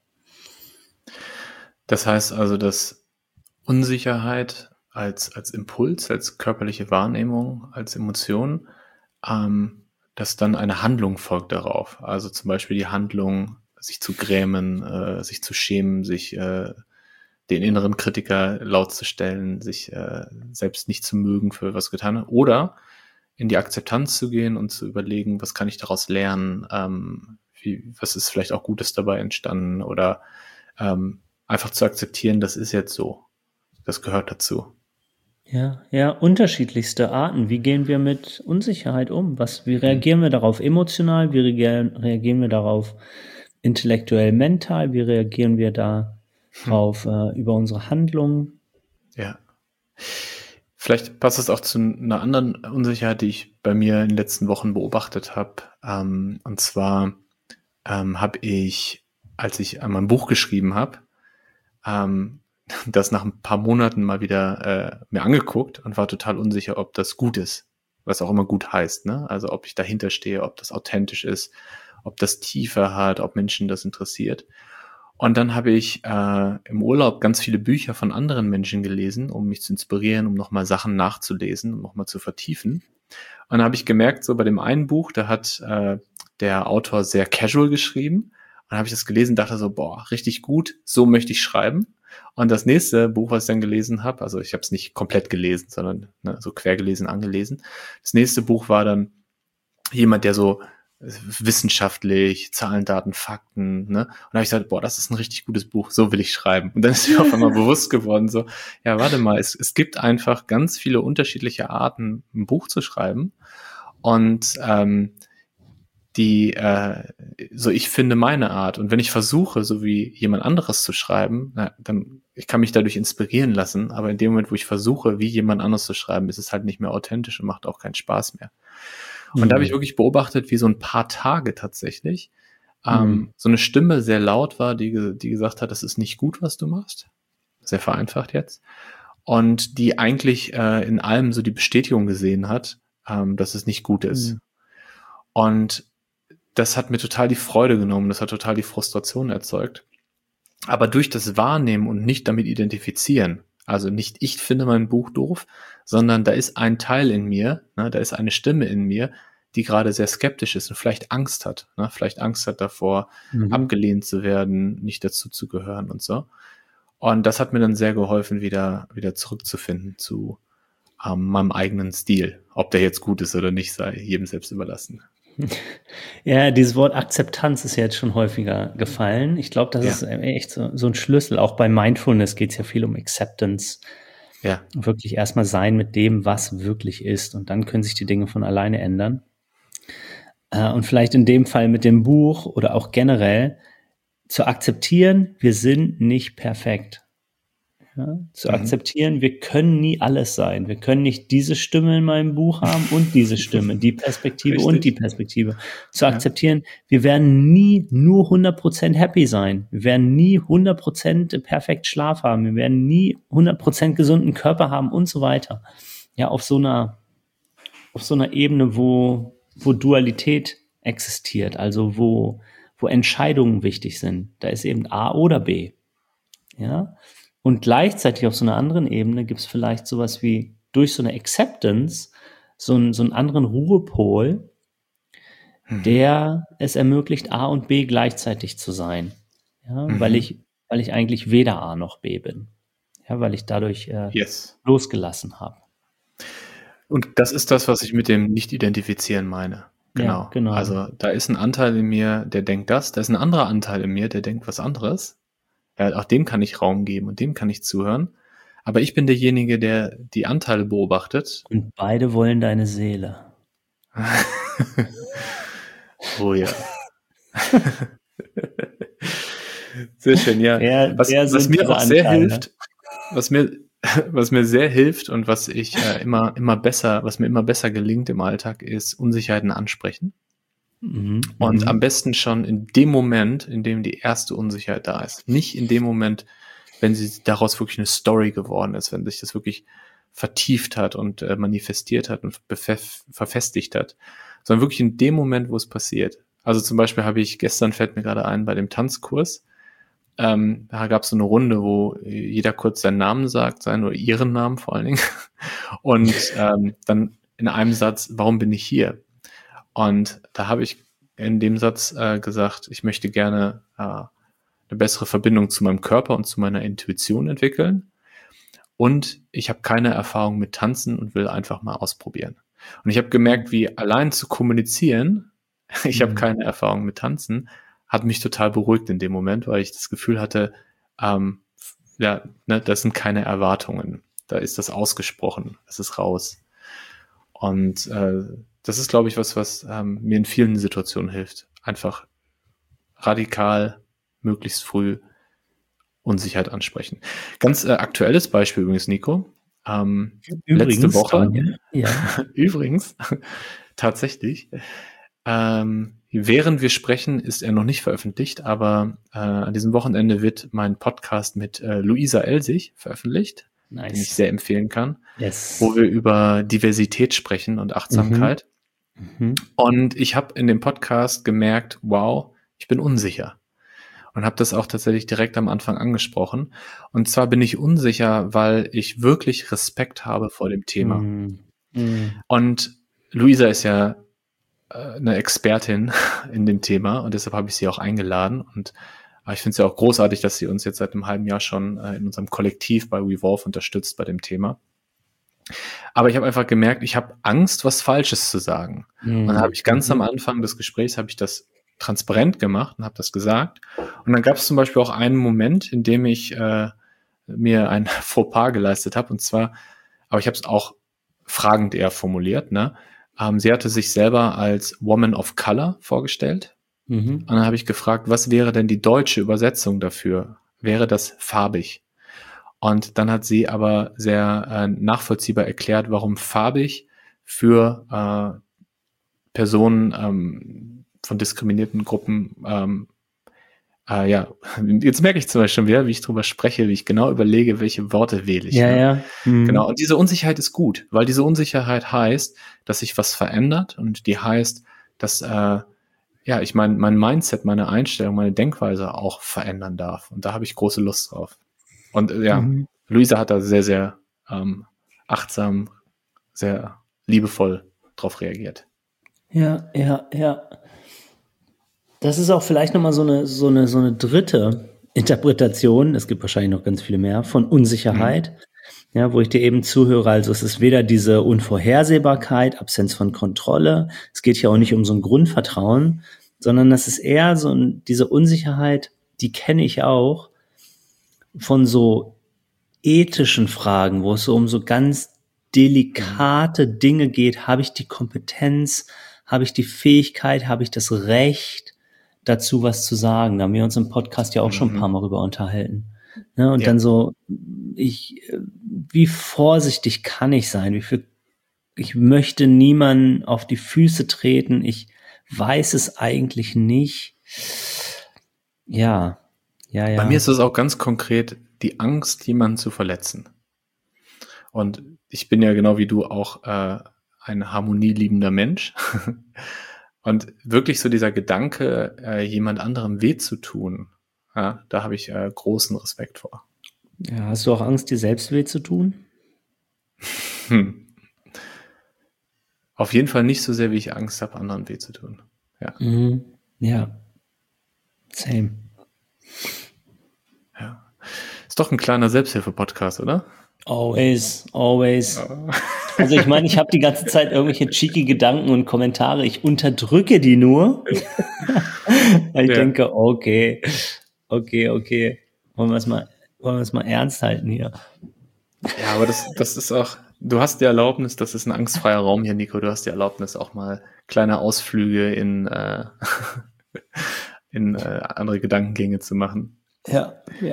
Speaker 2: Das heißt also, dass Unsicherheit als Impuls, als körperliche Wahrnehmung, als Emotion, dass dann eine Handlung folgt darauf. Also zum Beispiel die Handlung, sich zu grämen, sich zu schämen, sich den inneren Kritiker laut zu stellen, sich selbst nicht zu mögen für was getan hat, oder in die Akzeptanz zu gehen und zu überlegen, was kann ich daraus lernen, was ist vielleicht auch Gutes dabei entstanden, oder einfach zu akzeptieren, das ist jetzt so, das gehört dazu.
Speaker 1: Ja, unterschiedlichste Arten. Wie gehen wir mit Unsicherheit um? Wie reagieren wir darauf emotional? Wie reagieren wir darauf intellektuell, mental? Wie reagieren wir darauf über unsere Handlungen?
Speaker 2: Ja. Vielleicht passt es auch zu einer anderen Unsicherheit, die ich bei mir in den letzten Wochen beobachtet habe. Und zwar habe ich, als ich mein Buch geschrieben habe, das nach ein paar Monaten mal wieder mir angeguckt und war total unsicher, ob das gut ist, was auch immer gut heißt, ne? Also ob ich dahinter stehe, ob das authentisch ist, ob das Tiefe hat, ob Menschen das interessiert. Und dann habe ich im Urlaub ganz viele Bücher von anderen Menschen gelesen, um mich zu inspirieren, um nochmal Sachen nachzulesen, um nochmal zu vertiefen. Und dann habe ich gemerkt, so bei dem einen Buch, da hat der Autor sehr casual geschrieben, dann habe ich das gelesen, dachte so, boah, richtig gut, so möchte ich schreiben. Und das nächste Buch, was ich dann gelesen habe, also ich habe es nicht komplett gelesen, sondern so quer gelesen, angelesen. Das nächste Buch war dann jemand, der so wissenschaftlich, Zahlen, Daten, Fakten, ne? Und da habe ich gesagt, boah, das ist ein richtig gutes Buch, so will ich schreiben. Und dann ist mir auf einmal bewusst geworden, so, ja, warte mal, es gibt einfach ganz viele unterschiedliche Arten, ein Buch zu schreiben. Und so ich finde meine Art. Und wenn ich versuche, so wie jemand anderes zu schreiben, dann, ich kann mich dadurch inspirieren lassen, aber in dem Moment, wo ich versuche, wie jemand anderes zu schreiben, ist es halt nicht mehr authentisch und macht auch keinen Spaß mehr. Und da habe ich wirklich beobachtet, wie so ein paar Tage tatsächlich so eine Stimme sehr laut war, die gesagt hat, das ist nicht gut, was du machst. Sehr vereinfacht jetzt. Und die eigentlich in allem so die Bestätigung gesehen hat, dass es nicht gut ist. Und das hat mir total die Freude genommen, das hat total die Frustration erzeugt. Aber durch das Wahrnehmen und nicht damit identifizieren, also nicht ich finde mein Buch doof, sondern da ist ein Teil in mir, da ist eine Stimme in mir, die gerade sehr skeptisch ist und vielleicht Angst hat, vielleicht Angst hat davor, abgelehnt zu werden, nicht dazu zu gehören und so. Und das hat mir dann sehr geholfen, wieder zurückzufinden zu meinem eigenen Stil. Ob der jetzt gut ist oder nicht, sei jedem selbst überlassen.
Speaker 1: Ja, dieses Wort Akzeptanz ist ja jetzt schon häufiger gefallen. Ich glaube, das ist echt so ein Schlüssel. Auch bei Mindfulness geht es ja viel um Acceptance. Ja. Wirklich erstmal sein mit dem, was wirklich ist. Und dann können sich die Dinge von alleine ändern. Und vielleicht in dem Fall mit dem Buch oder auch generell zu akzeptieren, wir sind nicht perfekt. Ja, zu akzeptieren, wir können nie alles sein. Wir können nicht diese Stimme in meinem Buch haben und diese Stimme, die Perspektive und die Perspektive. Zu akzeptieren, wir werden nie nur 100% happy sein. Wir werden nie 100% perfekt Schlaf haben. Wir werden nie 100% gesunden Körper haben und so weiter. Ja, auf so einer Ebene, wo Dualität existiert, also wo Entscheidungen wichtig sind. Da ist eben A oder B. Ja. Und gleichzeitig auf so einer anderen Ebene gibt es vielleicht sowas wie durch so eine Acceptance so einen anderen Ruhepol, der es ermöglicht, A und B gleichzeitig zu sein. Ja, weil ich eigentlich weder A noch B bin. Ja, weil ich dadurch losgelassen habe.
Speaker 2: Und das ist das, was ich mit dem Nicht-Identifizieren meine. Genau.
Speaker 1: Ja, genau.
Speaker 2: Also da ist ein Anteil in mir, der denkt das, da ist ein anderer Anteil in mir, der denkt was anderes. Ja, auch dem kann ich Raum geben und dem kann ich zuhören. Aber ich bin derjenige, der die Anteile beobachtet.
Speaker 1: Und beide wollen deine Seele.
Speaker 2: Oh ja. Sehr schön, ja. Was mir auch sehr hilft, was mir sehr hilft und was ich was mir immer besser gelingt im Alltag, ist Unsicherheiten ansprechen. Und am besten schon in dem Moment, in dem die erste Unsicherheit da ist. Nicht in dem Moment, wenn sie daraus wirklich eine Story geworden ist, wenn sich das wirklich vertieft hat und manifestiert hat und verfestigt hat, sondern wirklich in dem Moment, wo es passiert. Also zum Beispiel fällt mir gerade ein, bei dem Tanzkurs, da gab es so eine Runde, wo jeder kurz seinen Namen sagt, seinen oder ihren Namen vor allen Dingen. Und dann in einem Satz, warum bin ich hier? Und da habe ich in dem Satz gesagt, ich möchte gerne eine bessere Verbindung zu meinem Körper und zu meiner Intuition entwickeln. Und ich habe keine Erfahrung mit Tanzen und will einfach mal ausprobieren. Und ich habe gemerkt, wie allein zu kommunizieren, ich habe keine Erfahrung mit Tanzen, hat mich total beruhigt in dem Moment, weil ich das Gefühl hatte, das sind keine Erwartungen. Da ist das ausgesprochen, das ist raus. Und das ist, glaube ich, was mir in vielen Situationen hilft. Einfach radikal, möglichst früh Unsicherheit ansprechen. Ganz aktuelles Beispiel übrigens, Nico. Letzte Woche. Übrigens, tatsächlich. Während wir sprechen, ist er noch nicht veröffentlicht, aber an diesem Wochenende wird mein Podcast mit Luisa Elsig veröffentlicht. Nice. Den ich sehr empfehlen kann, wo wir über Diversität sprechen und Achtsamkeit. Und ich habe in dem Podcast gemerkt, wow, ich bin unsicher. Und habe das auch tatsächlich direkt am Anfang angesprochen. Und zwar bin ich unsicher, weil ich wirklich Respekt habe vor dem Thema. Und Luisa ist ja eine Expertin in dem Thema und deshalb habe ich sie auch eingeladen. Und ich finde es ja auch großartig, dass sie uns jetzt seit einem halben Jahr schon in unserem Kollektiv bei Revolve unterstützt bei dem Thema. Aber ich habe einfach gemerkt, ich habe Angst, was Falsches zu sagen. Und dann habe ich ganz am Anfang des Gesprächs habe ich das transparent gemacht und habe das gesagt. Und dann gab es zum Beispiel auch einen Moment, in dem ich mir ein Fauxpas geleistet habe. Und zwar, aber ich habe es auch fragend eher formuliert, ne? Sie hatte sich selber als Woman of Color vorgestellt. Und dann habe ich gefragt, was wäre denn die deutsche Übersetzung dafür? Wäre das farbig? Und dann hat sie aber sehr nachvollziehbar erklärt, warum farbig für Personen von diskriminierten Gruppen ja, jetzt merke ich zum Beispiel schon wieder, wie ich drüber spreche, wie ich genau überlege, welche Worte wähle ich.
Speaker 1: Ja,
Speaker 2: ne?
Speaker 1: ja.
Speaker 2: Genau. Und diese Unsicherheit ist gut, weil diese Unsicherheit heißt, dass sich was verändert und die heißt, dass ja, ich mein Mindset, meine Einstellung, meine Denkweise auch verändern darf. Und da habe ich große Lust drauf. Und ja, Luisa hat da sehr, sehr achtsam, sehr liebevoll drauf reagiert.
Speaker 1: Ja, ja, ja. Das ist auch vielleicht nochmal so eine dritte Interpretation, es gibt wahrscheinlich noch ganz viele mehr, von Unsicherheit, ja, wo ich dir eben zuhöre. Also es ist weder diese Unvorhersehbarkeit, Absenz von Kontrolle, es geht hier auch nicht um so ein Grundvertrauen, sondern das ist eher diese Unsicherheit, die kenne ich auch von so ethischen Fragen, wo es so um so ganz delikate Dinge geht. Habe ich die Kompetenz? Habe ich die Fähigkeit? Habe ich das Recht, dazu was zu sagen? Da haben wir uns im Podcast ja auch schon ein paar Mal drüber unterhalten. Ne? Und dann so, wie vorsichtig kann ich sein? Ich möchte niemanden auf die Füße treten. Ich weiß es eigentlich nicht. Ja.
Speaker 2: Bei mir ist es auch ganz konkret die Angst, jemanden zu verletzen. Und ich bin ja genau wie du auch ein harmonieliebender Mensch. Und wirklich so dieser Gedanke, jemand anderem weh zu tun, ja, da habe ich großen Respekt vor.
Speaker 1: Ja, hast du auch Angst, dir selbst weh zu tun?
Speaker 2: Auf jeden Fall nicht so sehr, wie ich Angst habe, anderen weh zu tun. Ja.
Speaker 1: Ja. Same.
Speaker 2: Ja. Ist doch ein kleiner Selbsthilfe-Podcast, oder?
Speaker 1: Always. Also ich meine, ich habe die ganze Zeit irgendwelche cheeky Gedanken und Kommentare. Ich unterdrücke die nur. Ich denke, okay. Wollen wir es mal ernst halten hier.
Speaker 2: Ja, aber das ist auch, du hast die Erlaubnis, das ist ein angstfreier Raum hier, Nico. Du hast die Erlaubnis, auch mal kleine Ausflüge in andere Gedankengänge zu machen.
Speaker 1: Ja.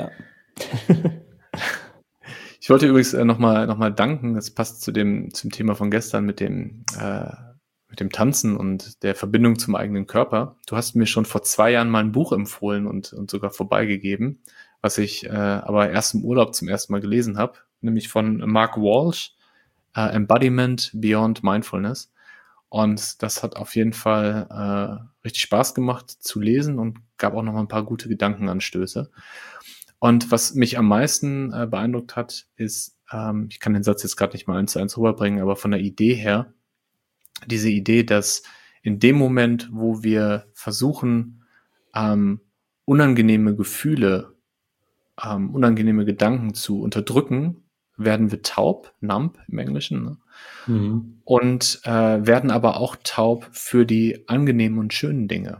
Speaker 2: Ich wollte übrigens noch mal danken. Das passt zum Thema von gestern mit dem Tanzen und der Verbindung zum eigenen Körper. Du hast mir schon vor 2 Jahren mal ein Buch empfohlen und sogar vorbeigegeben, was ich aber erst im Urlaub zum ersten Mal gelesen habe, nämlich von Mark Walsh, Embodiment Beyond Mindfulness. Und das hat auf jeden Fall richtig Spaß gemacht zu lesen und gab auch noch mal ein paar gute Gedankenanstöße. Und was mich am meisten beeindruckt hat, ist, ich kann den Satz jetzt gerade nicht mal 1:1 rüberbringen, aber von der Idee her, diese Idee, dass in dem Moment, wo wir versuchen, unangenehme Gefühle, unangenehme Gedanken zu unterdrücken, werden wir taub, numb im Englischen, ne? Und werden aber auch taub für die angenehmen und schönen Dinge.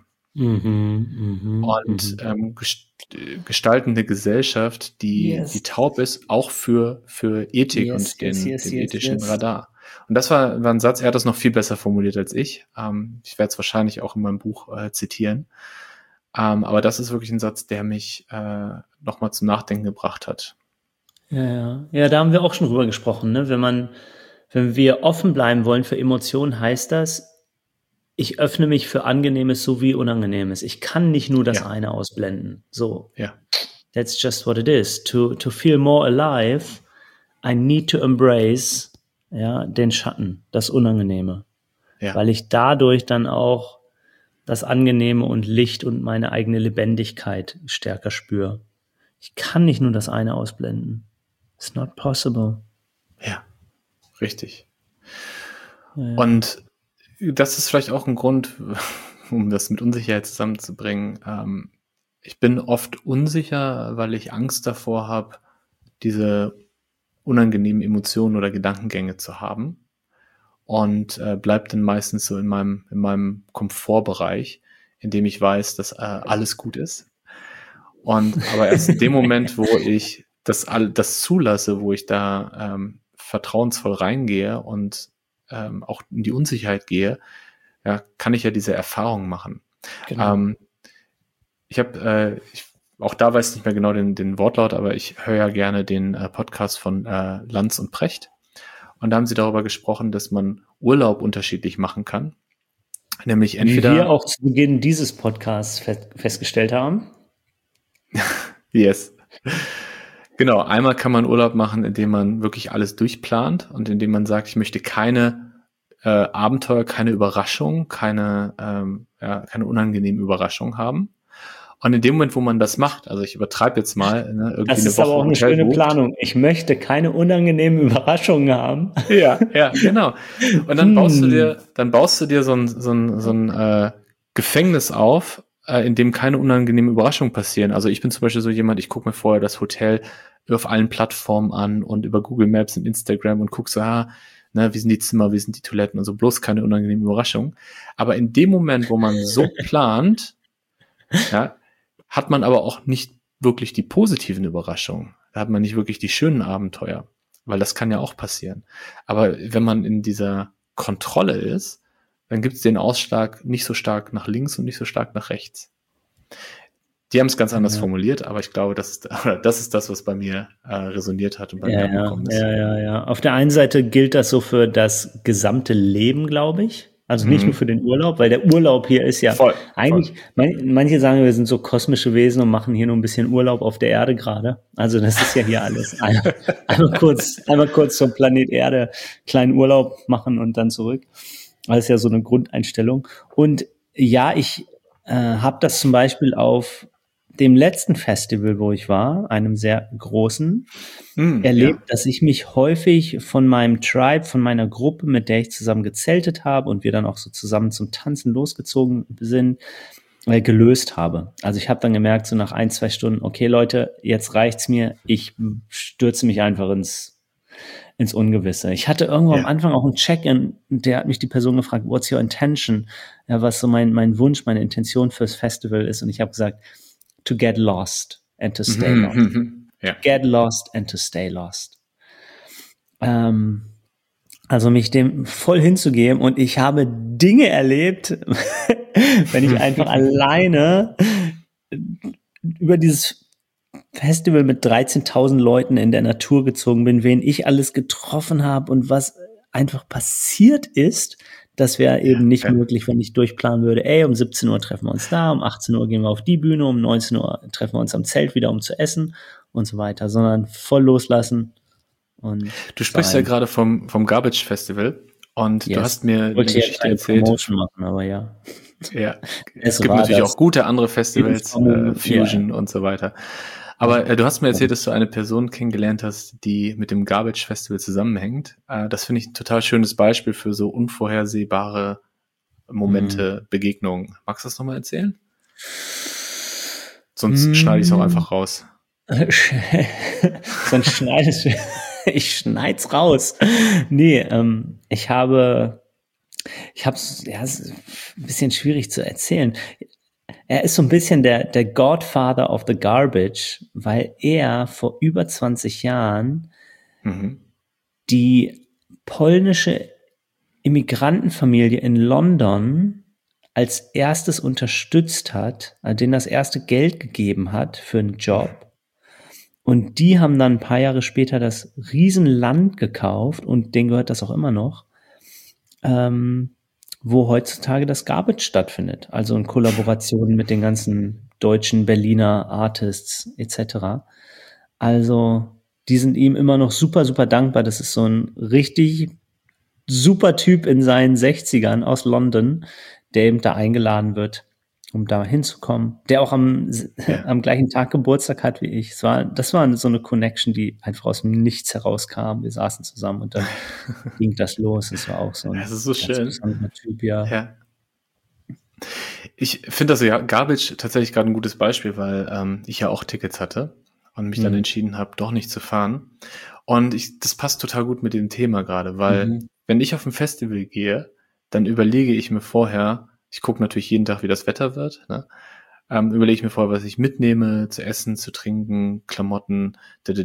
Speaker 2: Und gestalten eine Gesellschaft, die taub ist, auch für Ethik und den ethischen Radar. Und das war ein Satz, er hat das noch viel besser formuliert als ich. Ich werde es wahrscheinlich auch in meinem Buch zitieren. Aber das ist wirklich ein Satz, der mich nochmal zum Nachdenken gebracht hat.
Speaker 1: Ja, da haben wir auch schon drüber gesprochen, ne? Wenn wir offen bleiben wollen für Emotionen, heißt das, ich öffne mich für Angenehmes sowie Unangenehmes. Ich kann nicht nur das eine ausblenden. So.
Speaker 2: Ja.
Speaker 1: That's just what it is. To feel more alive, I need to embrace, den Schatten, das Unangenehme. Ja. Weil ich dadurch dann auch das Angenehme und Licht und meine eigene Lebendigkeit stärker spüre. Ich kann nicht nur das eine ausblenden. It's not possible.
Speaker 2: Ja, richtig. Ja. Und Das ist vielleicht auch ein Grund, um das mit Unsicherheit zusammenzubringen. Ich bin oft unsicher, weil ich Angst davor habe, diese unangenehmen Emotionen oder Gedankengänge zu haben. Und bleibt dann meistens so in meinem Komfortbereich, in dem ich weiß, dass alles gut ist. Aber erst in dem Moment, wo ich das zulasse, wo ich da vertrauensvoll reingehe und auch in die Unsicherheit gehe, kann ich ja diese Erfahrung machen.
Speaker 1: Genau.
Speaker 2: Auch da weiß ich nicht mehr genau den Wortlaut, aber ich höre ja gerne den Podcast von Lanz und Precht. Und da haben sie darüber gesprochen, dass man Urlaub unterschiedlich machen kann. Nämlich entweder...
Speaker 1: Wie wir auch zu Beginn dieses Podcasts festgestellt haben.
Speaker 2: Yes. Genau, einmal kann man Urlaub machen, indem man wirklich alles durchplant und indem man sagt, ich möchte keine Abenteuer, keine Überraschung, keine unangenehmen Überraschungen haben. Und in dem Moment, wo man das macht, also ich übertreibe jetzt mal, irgendwie
Speaker 1: das ist
Speaker 2: eine Woche
Speaker 1: aber auch eine
Speaker 2: Hotel
Speaker 1: schöne
Speaker 2: bucht.
Speaker 1: Planung. Ich möchte keine unangenehmen Überraschungen haben.
Speaker 2: Ja, genau. Und dann baust du dir so ein Gefängnis auf, in dem keine unangenehmen Überraschungen passieren. Also ich bin zum Beispiel so jemand, ich gucke mir vorher das Hotel auf allen Plattformen an und über Google Maps und Instagram und gucke so, wie sind die Zimmer, wie sind die Toiletten und so, bloß keine unangenehmen Überraschungen. Aber in dem Moment, wo man so plant, hat man aber auch nicht wirklich die positiven Überraschungen. Da hat man nicht wirklich die schönen Abenteuer, weil das kann ja auch passieren. Aber wenn man in dieser Kontrolle ist, dann gibt es den Ausschlag nicht so stark nach links und nicht so stark nach rechts. Die haben es ganz anders formuliert, aber ich glaube, das ist das, was bei mir resoniert hat und bei mir angekommen ist.
Speaker 1: Ja. Auf der einen Seite gilt das so für das gesamte Leben, glaube ich. Also nicht nur für den Urlaub, weil der Urlaub hier ist ja eigentlich, manche sagen, wir sind so kosmische Wesen und machen hier nur ein bisschen Urlaub auf der Erde gerade. Also das ist ja hier alles. Einmal kurz zum Planet Erde, kleinen Urlaub machen und dann zurück. Das ist ja so eine Grundeinstellung. Und ja, ich habe das zum Beispiel auf dem letzten Festival, wo ich war, einem sehr großen, erlebt, dass ich mich häufig von meinem Tribe, von meiner Gruppe, mit der ich zusammen gezeltet habe und wir dann auch so zusammen zum Tanzen losgezogen sind, gelöst habe. Also ich habe dann gemerkt, so nach 1-2 Stunden, okay Leute, jetzt reicht's mir, ich stürze mich einfach ins Ungewisse. Ich hatte irgendwo am Anfang auch einen Check-in, der hat mich die Person gefragt, what's your intention? Ja, was so mein Wunsch, meine Intention fürs Festival ist. Und ich habe gesagt, to get lost and to stay lost. Get lost and to stay lost. Also mich dem voll hinzugeben, und ich habe Dinge erlebt, wenn ich einfach alleine über dieses Festival mit 13.000 Leuten in der Natur gezogen bin, wen ich alles getroffen habe und was einfach passiert ist, das wäre eben nicht möglich, wenn ich durchplanen würde, um 17 Uhr treffen wir uns da, um 18 Uhr gehen wir auf die Bühne, um 19 Uhr treffen wir uns am Zelt wieder, um zu essen und so weiter, sondern voll loslassen. Und
Speaker 2: du sprichst ja gerade vom Garbage Festival und du hast mir eine Geschichte erzählt.
Speaker 1: Promotion machen, aber ja.
Speaker 2: Ja, es gibt natürlich auch gute andere Festivals, Fusion und so weiter. Aber du hast mir erzählt, dass du eine Person kennengelernt hast, die mit dem Garbage Festival zusammenhängt. Das finde ich ein total schönes Beispiel für so unvorhersehbare Momente, Begegnungen. Magst du das nochmal erzählen? Sonst schneide ich es auch einfach raus.
Speaker 1: Sonst ich schneid's raus. Nee, ich hab's, es ist ein bisschen schwierig zu erzählen. Er ist so ein bisschen der Godfather of the Garbage, weil er vor über 20 Jahren die polnische Immigrantenfamilie in London als erstes unterstützt hat, denen das erste Geld gegeben hat für einen Job. Und die haben dann ein paar Jahre später das Riesenland gekauft, und denen gehört das auch immer noch, wo heutzutage das Garbage stattfindet. Also in Kollaboration mit den ganzen deutschen, Berliner Artists etc. Also die sind ihm immer noch super, super dankbar. Das ist so ein richtig super Typ in seinen 60ern aus London, der eben da eingeladen wird um da hinzukommen, der auch am gleichen Tag Geburtstag hat wie ich. Das war so eine Connection, die einfach aus dem Nichts herauskam. Wir saßen zusammen und dann ging das los. Das war auch so ein
Speaker 2: Das ist so schön.
Speaker 1: besonderer Typ, ja.
Speaker 2: Ich finde das Garbage tatsächlich gerade ein gutes Beispiel, weil ich ja auch Tickets hatte und mich dann entschieden habe, doch nicht zu fahren. Und das passt total gut mit dem Thema gerade, weil wenn ich auf ein Festival gehe, dann überlege ich mir vorher, ich gucke natürlich jeden Tag, wie das Wetter wird, ne? Überlege ich mir vorher, was ich mitnehme, zu essen, zu trinken, Klamotten,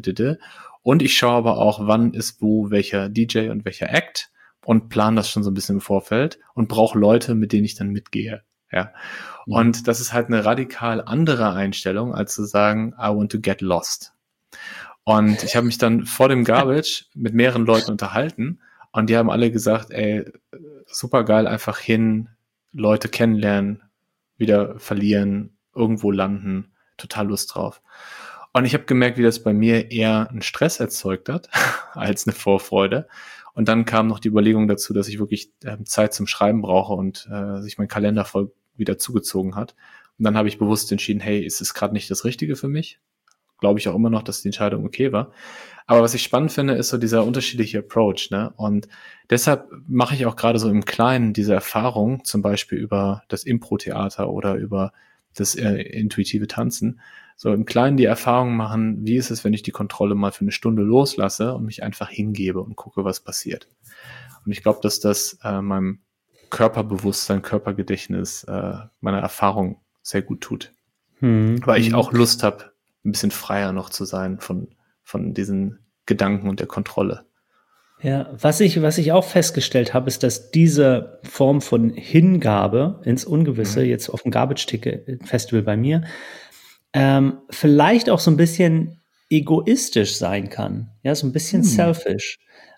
Speaker 2: und ich schaue aber auch, wann ist wo welcher DJ und welcher Act und plane das schon so ein bisschen im Vorfeld und brauche Leute, mit denen ich dann mitgehe. Ja. Und das ist halt eine radikal andere Einstellung, als zu sagen, I want to get lost. Und ich habe mich dann vor dem Garbage mit mehreren Leuten unterhalten und die haben alle gesagt, ey, super geil, einfach hin, Leute kennenlernen, wieder verlieren, irgendwo landen, total Lust drauf. Und ich habe gemerkt, wie das bei mir eher einen Stress erzeugt hat, als eine Vorfreude. Und dann kam noch die Überlegung dazu, dass ich wirklich Zeit zum Schreiben brauche und sich mein Kalender voll wieder zugezogen hat. Und dann habe ich bewusst entschieden, hey, ist es gerade nicht das Richtige für mich? Glaube ich auch immer noch, dass die Entscheidung okay war. Aber was ich spannend finde, ist so dieser unterschiedliche Approach, ne? Und deshalb mache ich auch gerade so im Kleinen diese Erfahrung, zum Beispiel über das Impro-Theater oder über das intuitive Tanzen, so im Kleinen die Erfahrung machen, wie ist es, wenn ich die Kontrolle mal für eine Stunde loslasse und mich einfach hingebe und gucke, was passiert. Und ich glaube, dass das meinem Körperbewusstsein, Körpergedächtnis, meiner Erfahrung sehr gut tut. Weil ich auch Lust habe, ein bisschen freier noch zu sein von diesen Gedanken und der Kontrolle.
Speaker 1: Ja, was ich auch festgestellt habe, ist, dass diese Form von Hingabe ins Ungewisse, jetzt auf dem Garbage-Ticket-Festival bei mir, vielleicht auch so ein bisschen egoistisch sein kann. Ja, so ein bisschen selfish.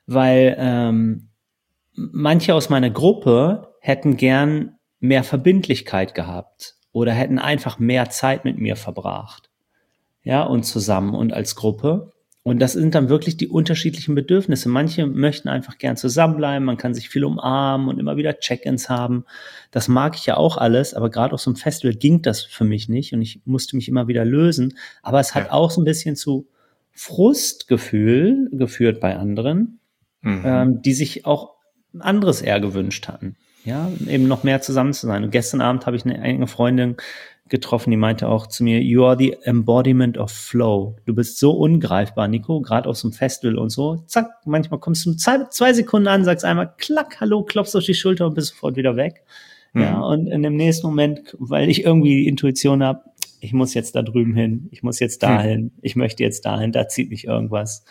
Speaker 1: Weil manche aus meiner Gruppe hätten gern mehr Verbindlichkeit gehabt oder hätten einfach mehr Zeit mit mir verbracht. Ja, und zusammen und als Gruppe. Und das sind dann wirklich die unterschiedlichen Bedürfnisse. Manche möchten einfach gern zusammenbleiben, man kann sich viel umarmen und immer wieder Check-ins haben. Das mag ich ja auch alles, aber gerade auf so einem Festival ging das für mich nicht und ich musste mich immer wieder lösen. Aber es hat auch so ein bisschen zu Frustgefühl geführt bei anderen, die sich auch anderes eher gewünscht hatten. Ja, eben noch mehr zusammen zu sein. Und gestern Abend habe ich eine enge Freundin getroffen, die meinte auch zu mir, you are the embodiment of flow. Du bist so ungreifbar, Nico, gerade auf so einem Festival und so. Zack, manchmal kommst du 2 Sekunden an, sagst einmal, klack, hallo, klopfst auf die Schulter und bist sofort wieder weg. Ja, und in dem nächsten Moment, weil ich irgendwie die Intuition habe, ich muss jetzt da drüben hin, ich muss jetzt dahin, ich möchte jetzt dahin, da zieht mich irgendwas.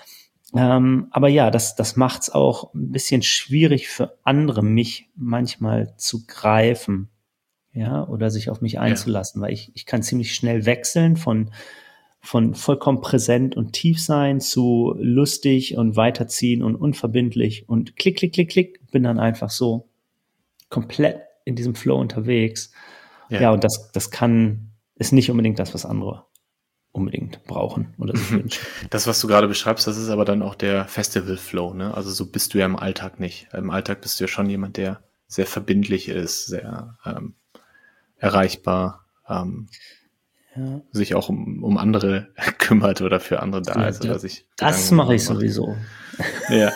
Speaker 1: Aber ja, das macht's auch ein bisschen schwierig für andere, mich manchmal zu greifen, ja, oder sich auf mich einzulassen, weil ich kann ziemlich schnell wechseln von vollkommen präsent und tief sein zu lustig und weiterziehen und unverbindlich und klick, klick, klick, klick, bin dann einfach so komplett in diesem Flow unterwegs. Ja, und das ist nicht unbedingt das, was andere unbedingt brauchen oder sich wünschen.
Speaker 2: Das, was du gerade beschreibst, das ist aber dann auch der Festival-Flow, ne? Also so bist du ja im Alltag nicht. Im Alltag bist du ja schon jemand, der sehr verbindlich ist, sehr erreichbar, sich auch um andere kümmert oder für andere da ist. Oder sich
Speaker 1: das mache ich sowieso.
Speaker 2: Ja.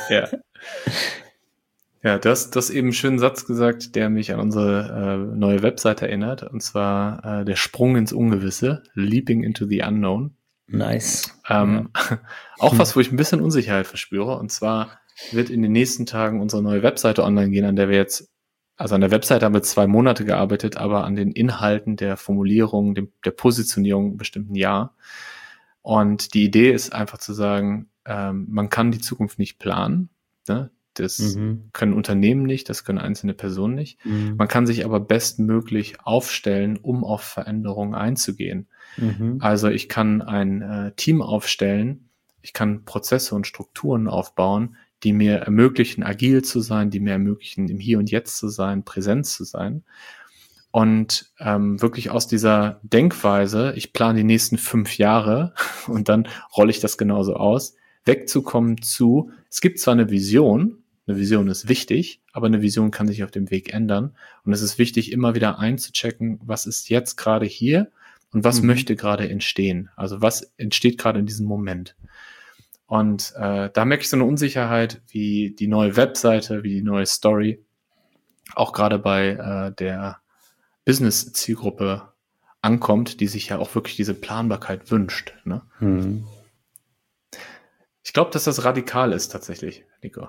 Speaker 2: Ja, du hast eben einen schönen Satz gesagt, der mich an unsere neue Webseite erinnert, und zwar der Sprung ins Ungewisse, Leaping into the Unknown.
Speaker 1: Nice.
Speaker 2: Auch was, wo ich ein bisschen Unsicherheit verspüre, und zwar wird in den nächsten Tagen unsere neue Webseite online gehen, an der wir jetzt, also an der Webseite haben wir 2 Monate gearbeitet, aber an den Inhalten der Formulierung, der Positionierung im bestimmten Jahr. Und die Idee ist einfach zu sagen, man kann die Zukunft nicht planen, ne? Das können Unternehmen nicht, das können einzelne Personen nicht. Man kann sich aber bestmöglich aufstellen, um auf Veränderungen einzugehen. Also ich kann ein Team aufstellen, ich kann Prozesse und Strukturen aufbauen, die mir ermöglichen, agil zu sein, die mir ermöglichen, im Hier und Jetzt zu sein, präsent zu sein. Und wirklich aus dieser Denkweise, ich plane die nächsten 5 Jahre und dann rolle ich das genauso aus, wegzukommen zu, es gibt zwar eine Vision, Eine Vision ist wichtig, aber eine Vision kann sich auf dem Weg ändern. Und es ist wichtig, immer wieder einzuchecken, was ist jetzt gerade hier und was möchte gerade entstehen. Also was entsteht gerade in diesem Moment. Und da merke ich so eine Unsicherheit, wie die neue Webseite, wie die neue Story, auch gerade bei der Business-Zielgruppe ankommt, die sich ja auch wirklich diese Planbarkeit wünscht. Ne? Ich glaube, dass das radikal ist tatsächlich, Nico.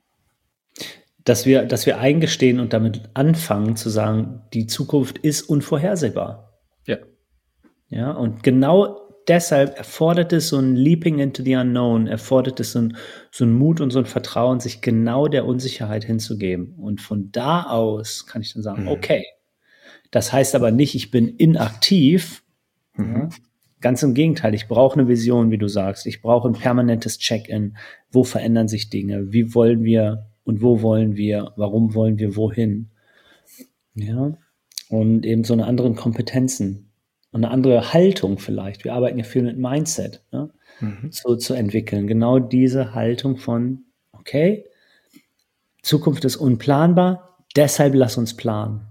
Speaker 1: Dass wir eingestehen und damit anfangen zu sagen, die Zukunft ist unvorhersehbar.
Speaker 2: Ja.
Speaker 1: Ja, und genau deshalb erfordert es so ein Leaping into the Unknown, erfordert es so ein Mut und so ein Vertrauen, sich genau der Unsicherheit hinzugeben. Und von da aus kann ich dann sagen, okay, das heißt aber nicht, ich bin inaktiv. Ja, ganz im Gegenteil, ich brauche eine Vision, wie du sagst. Ich brauche ein permanentes Check-in. Wo verändern sich Dinge? Wie wollen wir und wo wollen wir? Warum wollen wir wohin? Ja, und eben so eine anderen Kompetenzen und eine andere Haltung vielleicht. Wir arbeiten ja viel mit Mindset, ne? zu entwickeln. Genau diese Haltung von, okay, Zukunft ist unplanbar, deshalb lass uns planen.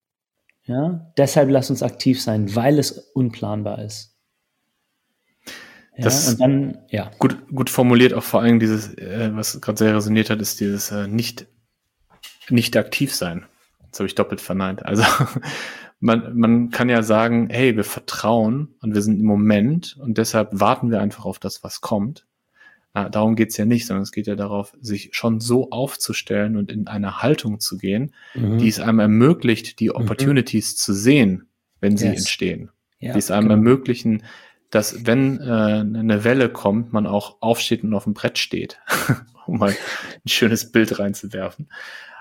Speaker 1: Ja, deshalb lass uns aktiv sein, weil es unplanbar ist. Ja,
Speaker 2: das
Speaker 1: und dann, ja.
Speaker 2: Gut formuliert, auch vor allem dieses, was gerade sehr resoniert hat, ist dieses nicht aktiv sein. Das habe ich doppelt verneint. Also man kann ja sagen, hey, wir vertrauen und wir sind im Moment und deshalb warten wir einfach auf das, was kommt. Darum geht's ja nicht, sondern es geht ja darauf, sich schon so aufzustellen und in eine Haltung zu gehen, die es einem ermöglicht, die Opportunities zu sehen, wenn sie entstehen.
Speaker 1: Ja,
Speaker 2: die es einem ermöglichen, dass wenn eine Welle kommt, man auch aufsteht und auf dem Brett steht, um mal ein schönes Bild reinzuwerfen.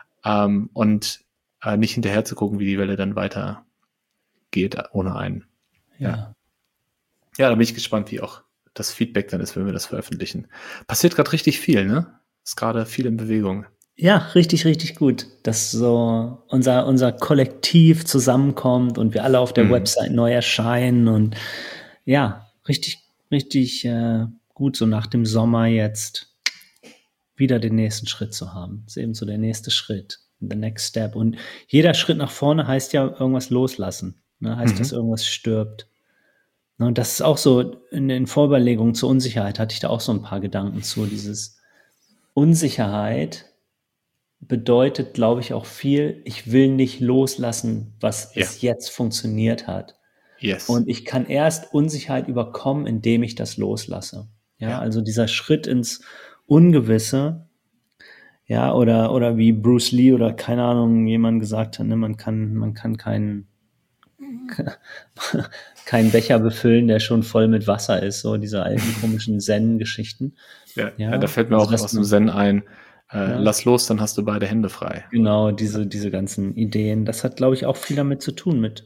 Speaker 2: Und nicht hinterher zu gucken, wie die Welle dann weiter geht ohne einen. Ja, da bin ich gespannt, wie auch das Feedback dann ist, wenn wir das veröffentlichen. Passiert gerade richtig viel, ne? Ist gerade viel in Bewegung.
Speaker 1: Ja, richtig, richtig gut, dass so unser Kollektiv zusammenkommt und wir alle auf der Website neu erscheinen und ja, richtig, richtig gut, so nach dem Sommer jetzt wieder den nächsten Schritt zu haben. Das ist eben so der nächste Schritt, the next step. Und jeder Schritt nach vorne heißt ja irgendwas loslassen, ne? Heißt, dass irgendwas stirbt. Und das ist auch so in den Vorüberlegungen zur Unsicherheit, hatte ich da auch so ein paar Gedanken zu. Dieses Unsicherheit bedeutet, glaube ich, auch viel, ich will nicht loslassen, was es jetzt funktioniert hat.
Speaker 2: Yes.
Speaker 1: Und ich kann erst Unsicherheit überkommen, indem ich das loslasse. Ja, also dieser Schritt ins Ungewisse, ja, oder wie Bruce Lee oder keine Ahnung, jemand gesagt hat, ne, man kann keinen Becher befüllen, der schon voll mit Wasser ist, so diese alten komischen Zen-Geschichten.
Speaker 2: Ja, da fällt mir also auch aus dem Zen ein, lass los, dann hast du beide Hände frei.
Speaker 1: Genau, diese ganzen Ideen. Das hat, glaube ich, auch viel damit zu tun, mit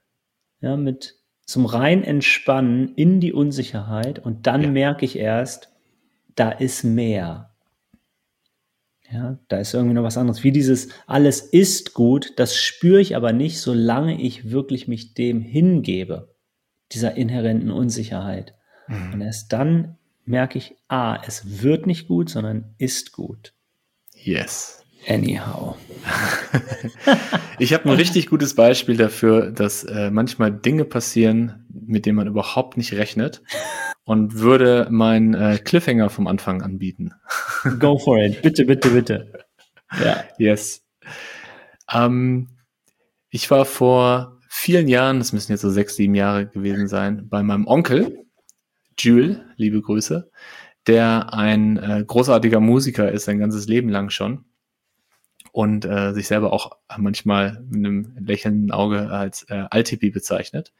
Speaker 1: zum rein Entspannen in die Unsicherheit und dann merke ich erst, da ist mehr. Ja, da ist irgendwie noch was anderes. Wie dieses alles ist gut, das spüre ich aber nicht, solange ich wirklich mich dem hingebe, dieser inhärenten Unsicherheit. Und erst dann merke ich, es wird nicht gut, sondern ist gut.
Speaker 2: Yes.
Speaker 1: Anyhow.
Speaker 2: Ich habe ein richtig gutes Beispiel dafür, dass manchmal Dinge passieren, mit denen man überhaupt nicht rechnet und würde meinen Cliffhanger vom Anfang anbieten.
Speaker 1: Go for it. Bitte, bitte, bitte. Ja.
Speaker 2: Yes. Ich war vor vielen Jahren, das müssen jetzt so 6, 7 Jahre gewesen sein, bei meinem Onkel, Jules, liebe Grüße, der ein großartiger Musiker ist, sein ganzes Leben lang schon. Und sich selber auch manchmal mit einem lächelnden Auge als Altipi bezeichnet.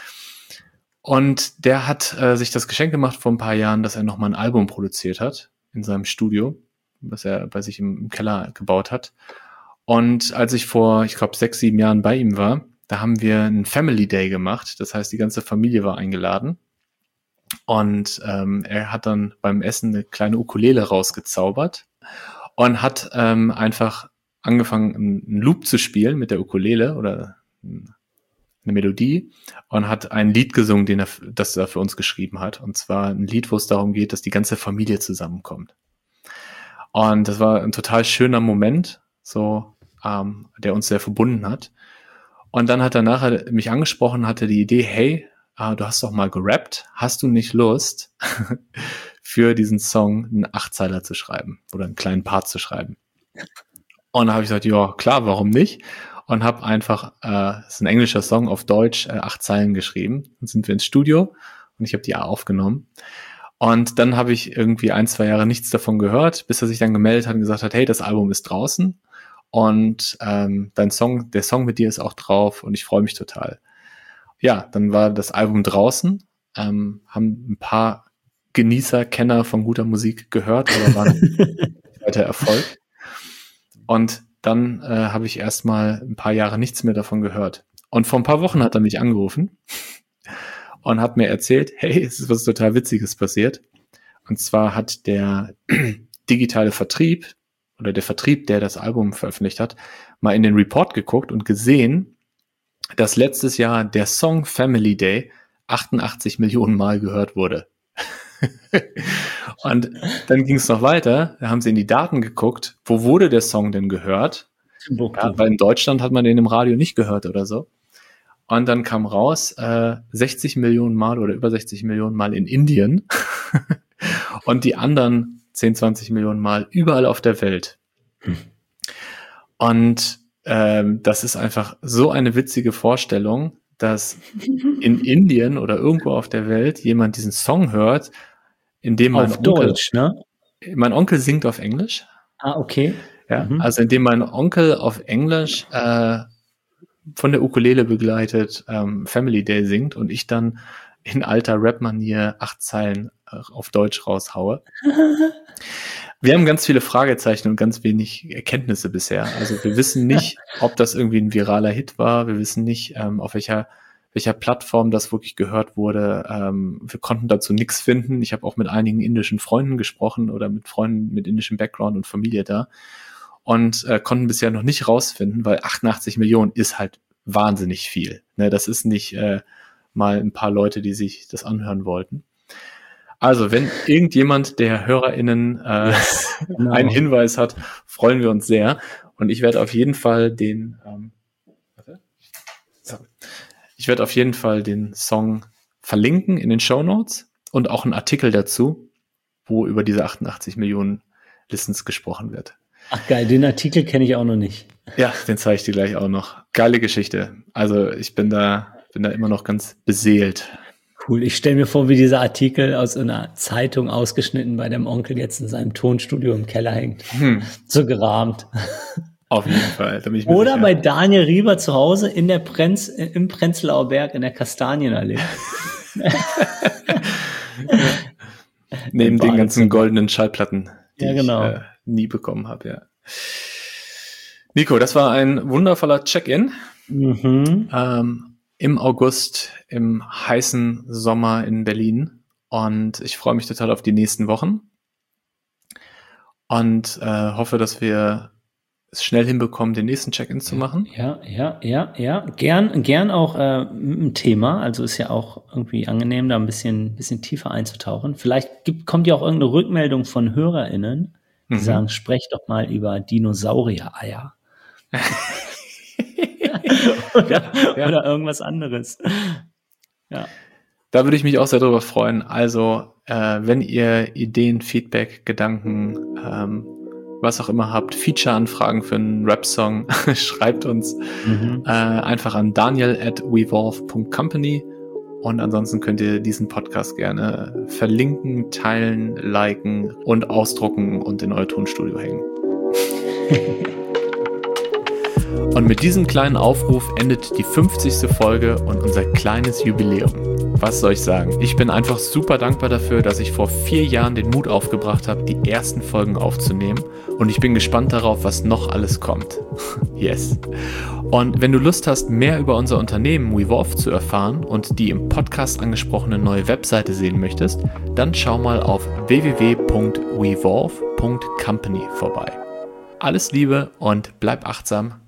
Speaker 2: Und der hat sich das Geschenk gemacht vor ein paar Jahren, dass er nochmal ein Album produziert hat in seinem Studio, was er bei sich im Keller gebaut hat. Und als ich vor, ich glaube, 6, 7 Jahren bei ihm war, da haben wir einen Family Day gemacht. Das heißt, die ganze Familie war eingeladen. Und er hat dann beim Essen eine kleine Ukulele rausgezaubert und hat einfach angefangen, einen Loop zu spielen mit der Ukulele oder eine Melodie und hat ein Lied gesungen, das er für uns geschrieben hat. Und zwar ein Lied, wo es darum geht, dass die ganze Familie zusammenkommt. Und das war ein total schöner Moment, so, der uns sehr verbunden hat. Und dann hat er nachher mich angesprochen, hatte die Idee, hey, du hast doch mal gerappt, hast du nicht Lust, für diesen Song einen Achtzeiler zu schreiben oder einen kleinen Part zu schreiben? Und dann habe ich gesagt, ja, klar, warum nicht? Und habe einfach, das ist ein englischer Song, auf Deutsch 8 Zeilen geschrieben. Dann sind wir ins Studio und ich habe die aufgenommen. Und dann habe ich irgendwie 1-2 Jahre nichts davon gehört, bis er sich dann gemeldet hat und gesagt hat, hey, das Album ist draußen und der Song mit dir ist auch drauf und ich freue mich total. Ja, dann war das Album draußen, haben ein paar Genießer, Kenner von guter Musik gehört, aber war ein weiter Erfolg. Und dann habe ich erstmal ein paar Jahre nichts mehr davon gehört. Und vor ein paar Wochen hat er mich angerufen und hat mir erzählt, hey, es ist was total Witziges passiert. Und zwar hat der digitale Vertrieb oder der Vertrieb, der das Album veröffentlicht hat, mal in den Report geguckt und gesehen, dass letztes Jahr der Song Family Day 88 Millionen Mal gehört wurde. Und dann ging es noch weiter, da haben sie in die Daten geguckt, wo wurde der Song denn gehört? Ja, weil in Deutschland hat man den im Radio nicht gehört oder so. Und dann kam raus, 60 Millionen Mal oder über 60 Millionen Mal in Indien und die anderen 10, 20 Millionen Mal überall auf der Welt. Und das ist einfach so eine witzige Vorstellung, dass in Indien oder irgendwo auf der Welt jemand diesen Song hört, in dem
Speaker 1: Auf Deutsch, ne?
Speaker 2: Mein Onkel singt auf Englisch.
Speaker 1: Ah, okay.
Speaker 2: Ja, also in dem mein Onkel auf Englisch von der Ukulele begleitet Family Day singt und ich dann in alter Rap-Manier 8 Zeilen auf Deutsch raushaue. Wir haben ganz viele Fragezeichen und ganz wenig Erkenntnisse bisher. Also wir wissen nicht, ob das irgendwie ein viraler Hit war. Wir wissen nicht, auf welcher Plattform das wirklich gehört wurde. Wir konnten dazu nichts finden. Ich habe auch mit einigen indischen Freunden gesprochen oder mit Freunden mit indischem Background und Familie da und konnten bisher noch nicht rausfinden, weil 88 Millionen ist halt wahnsinnig viel. Ne, das ist nicht mal ein paar Leute, die sich das anhören wollten. Also, wenn irgendjemand der HörerInnen einen Hinweis hat, freuen wir uns sehr. Und ich werde auf jeden Fall den Song verlinken in den Shownotes und auch einen Artikel dazu, wo über diese 88 Millionen Listens gesprochen wird.
Speaker 1: Ach geil, den Artikel kenne ich auch noch nicht.
Speaker 2: Ja, den zeige ich dir gleich auch noch. Geile Geschichte. Also ich bin da immer noch ganz beseelt.
Speaker 1: Cool, ich stelle mir vor, wie dieser Artikel aus einer Zeitung ausgeschnitten bei deinem Onkel jetzt in seinem Tonstudio im Keller hängt. So gerahmt.
Speaker 2: Auf jeden Fall. Da bin ich mir
Speaker 1: Oder
Speaker 2: sicher.
Speaker 1: bei Daniel Rieber zu Hause in der im Prenzlauer Berg in der Kastanienallee.
Speaker 2: Neben den ganzen goldenen Schallplatten, die ich nie bekommen habe, ja. Nico, das war ein wundervoller Check-in. Im August, im heißen Sommer in Berlin. Und ich freue mich total auf die nächsten Wochen. Und hoffe, dass wir es schnell hinbekommen, den nächsten Check-in zu machen.
Speaker 1: Ja. Gern auch ein Thema. Also ist ja auch irgendwie angenehm, da ein bisschen tiefer einzutauchen. Vielleicht kommt ja auch irgendeine Rückmeldung von HörerInnen, die sagen, sprecht doch mal über Dinosaurier-Eier. Oder irgendwas anderes. Ja.
Speaker 2: Da würde ich mich auch sehr drüber freuen. Also, wenn ihr Ideen, Feedback, Gedanken, was auch immer habt, Feature-Anfragen für einen Rap-Song, schreibt uns einfach an daniel@wevolve.company und ansonsten könnt ihr diesen Podcast gerne verlinken, teilen, liken und ausdrucken und in euer Tonstudio hängen. Und mit diesem kleinen Aufruf endet die 50. Folge und unser kleines Jubiläum. Was soll ich sagen? Ich bin einfach super dankbar dafür, dass ich vor 4 Jahren den Mut aufgebracht habe, die ersten Folgen aufzunehmen. Und ich bin gespannt darauf, was noch alles kommt. Yes. Und wenn du Lust hast, mehr über unser Unternehmen Wevolve zu erfahren und die im Podcast angesprochene neue Webseite sehen möchtest, dann schau mal auf www.wevolve.company vorbei. Alles Liebe und bleib achtsam.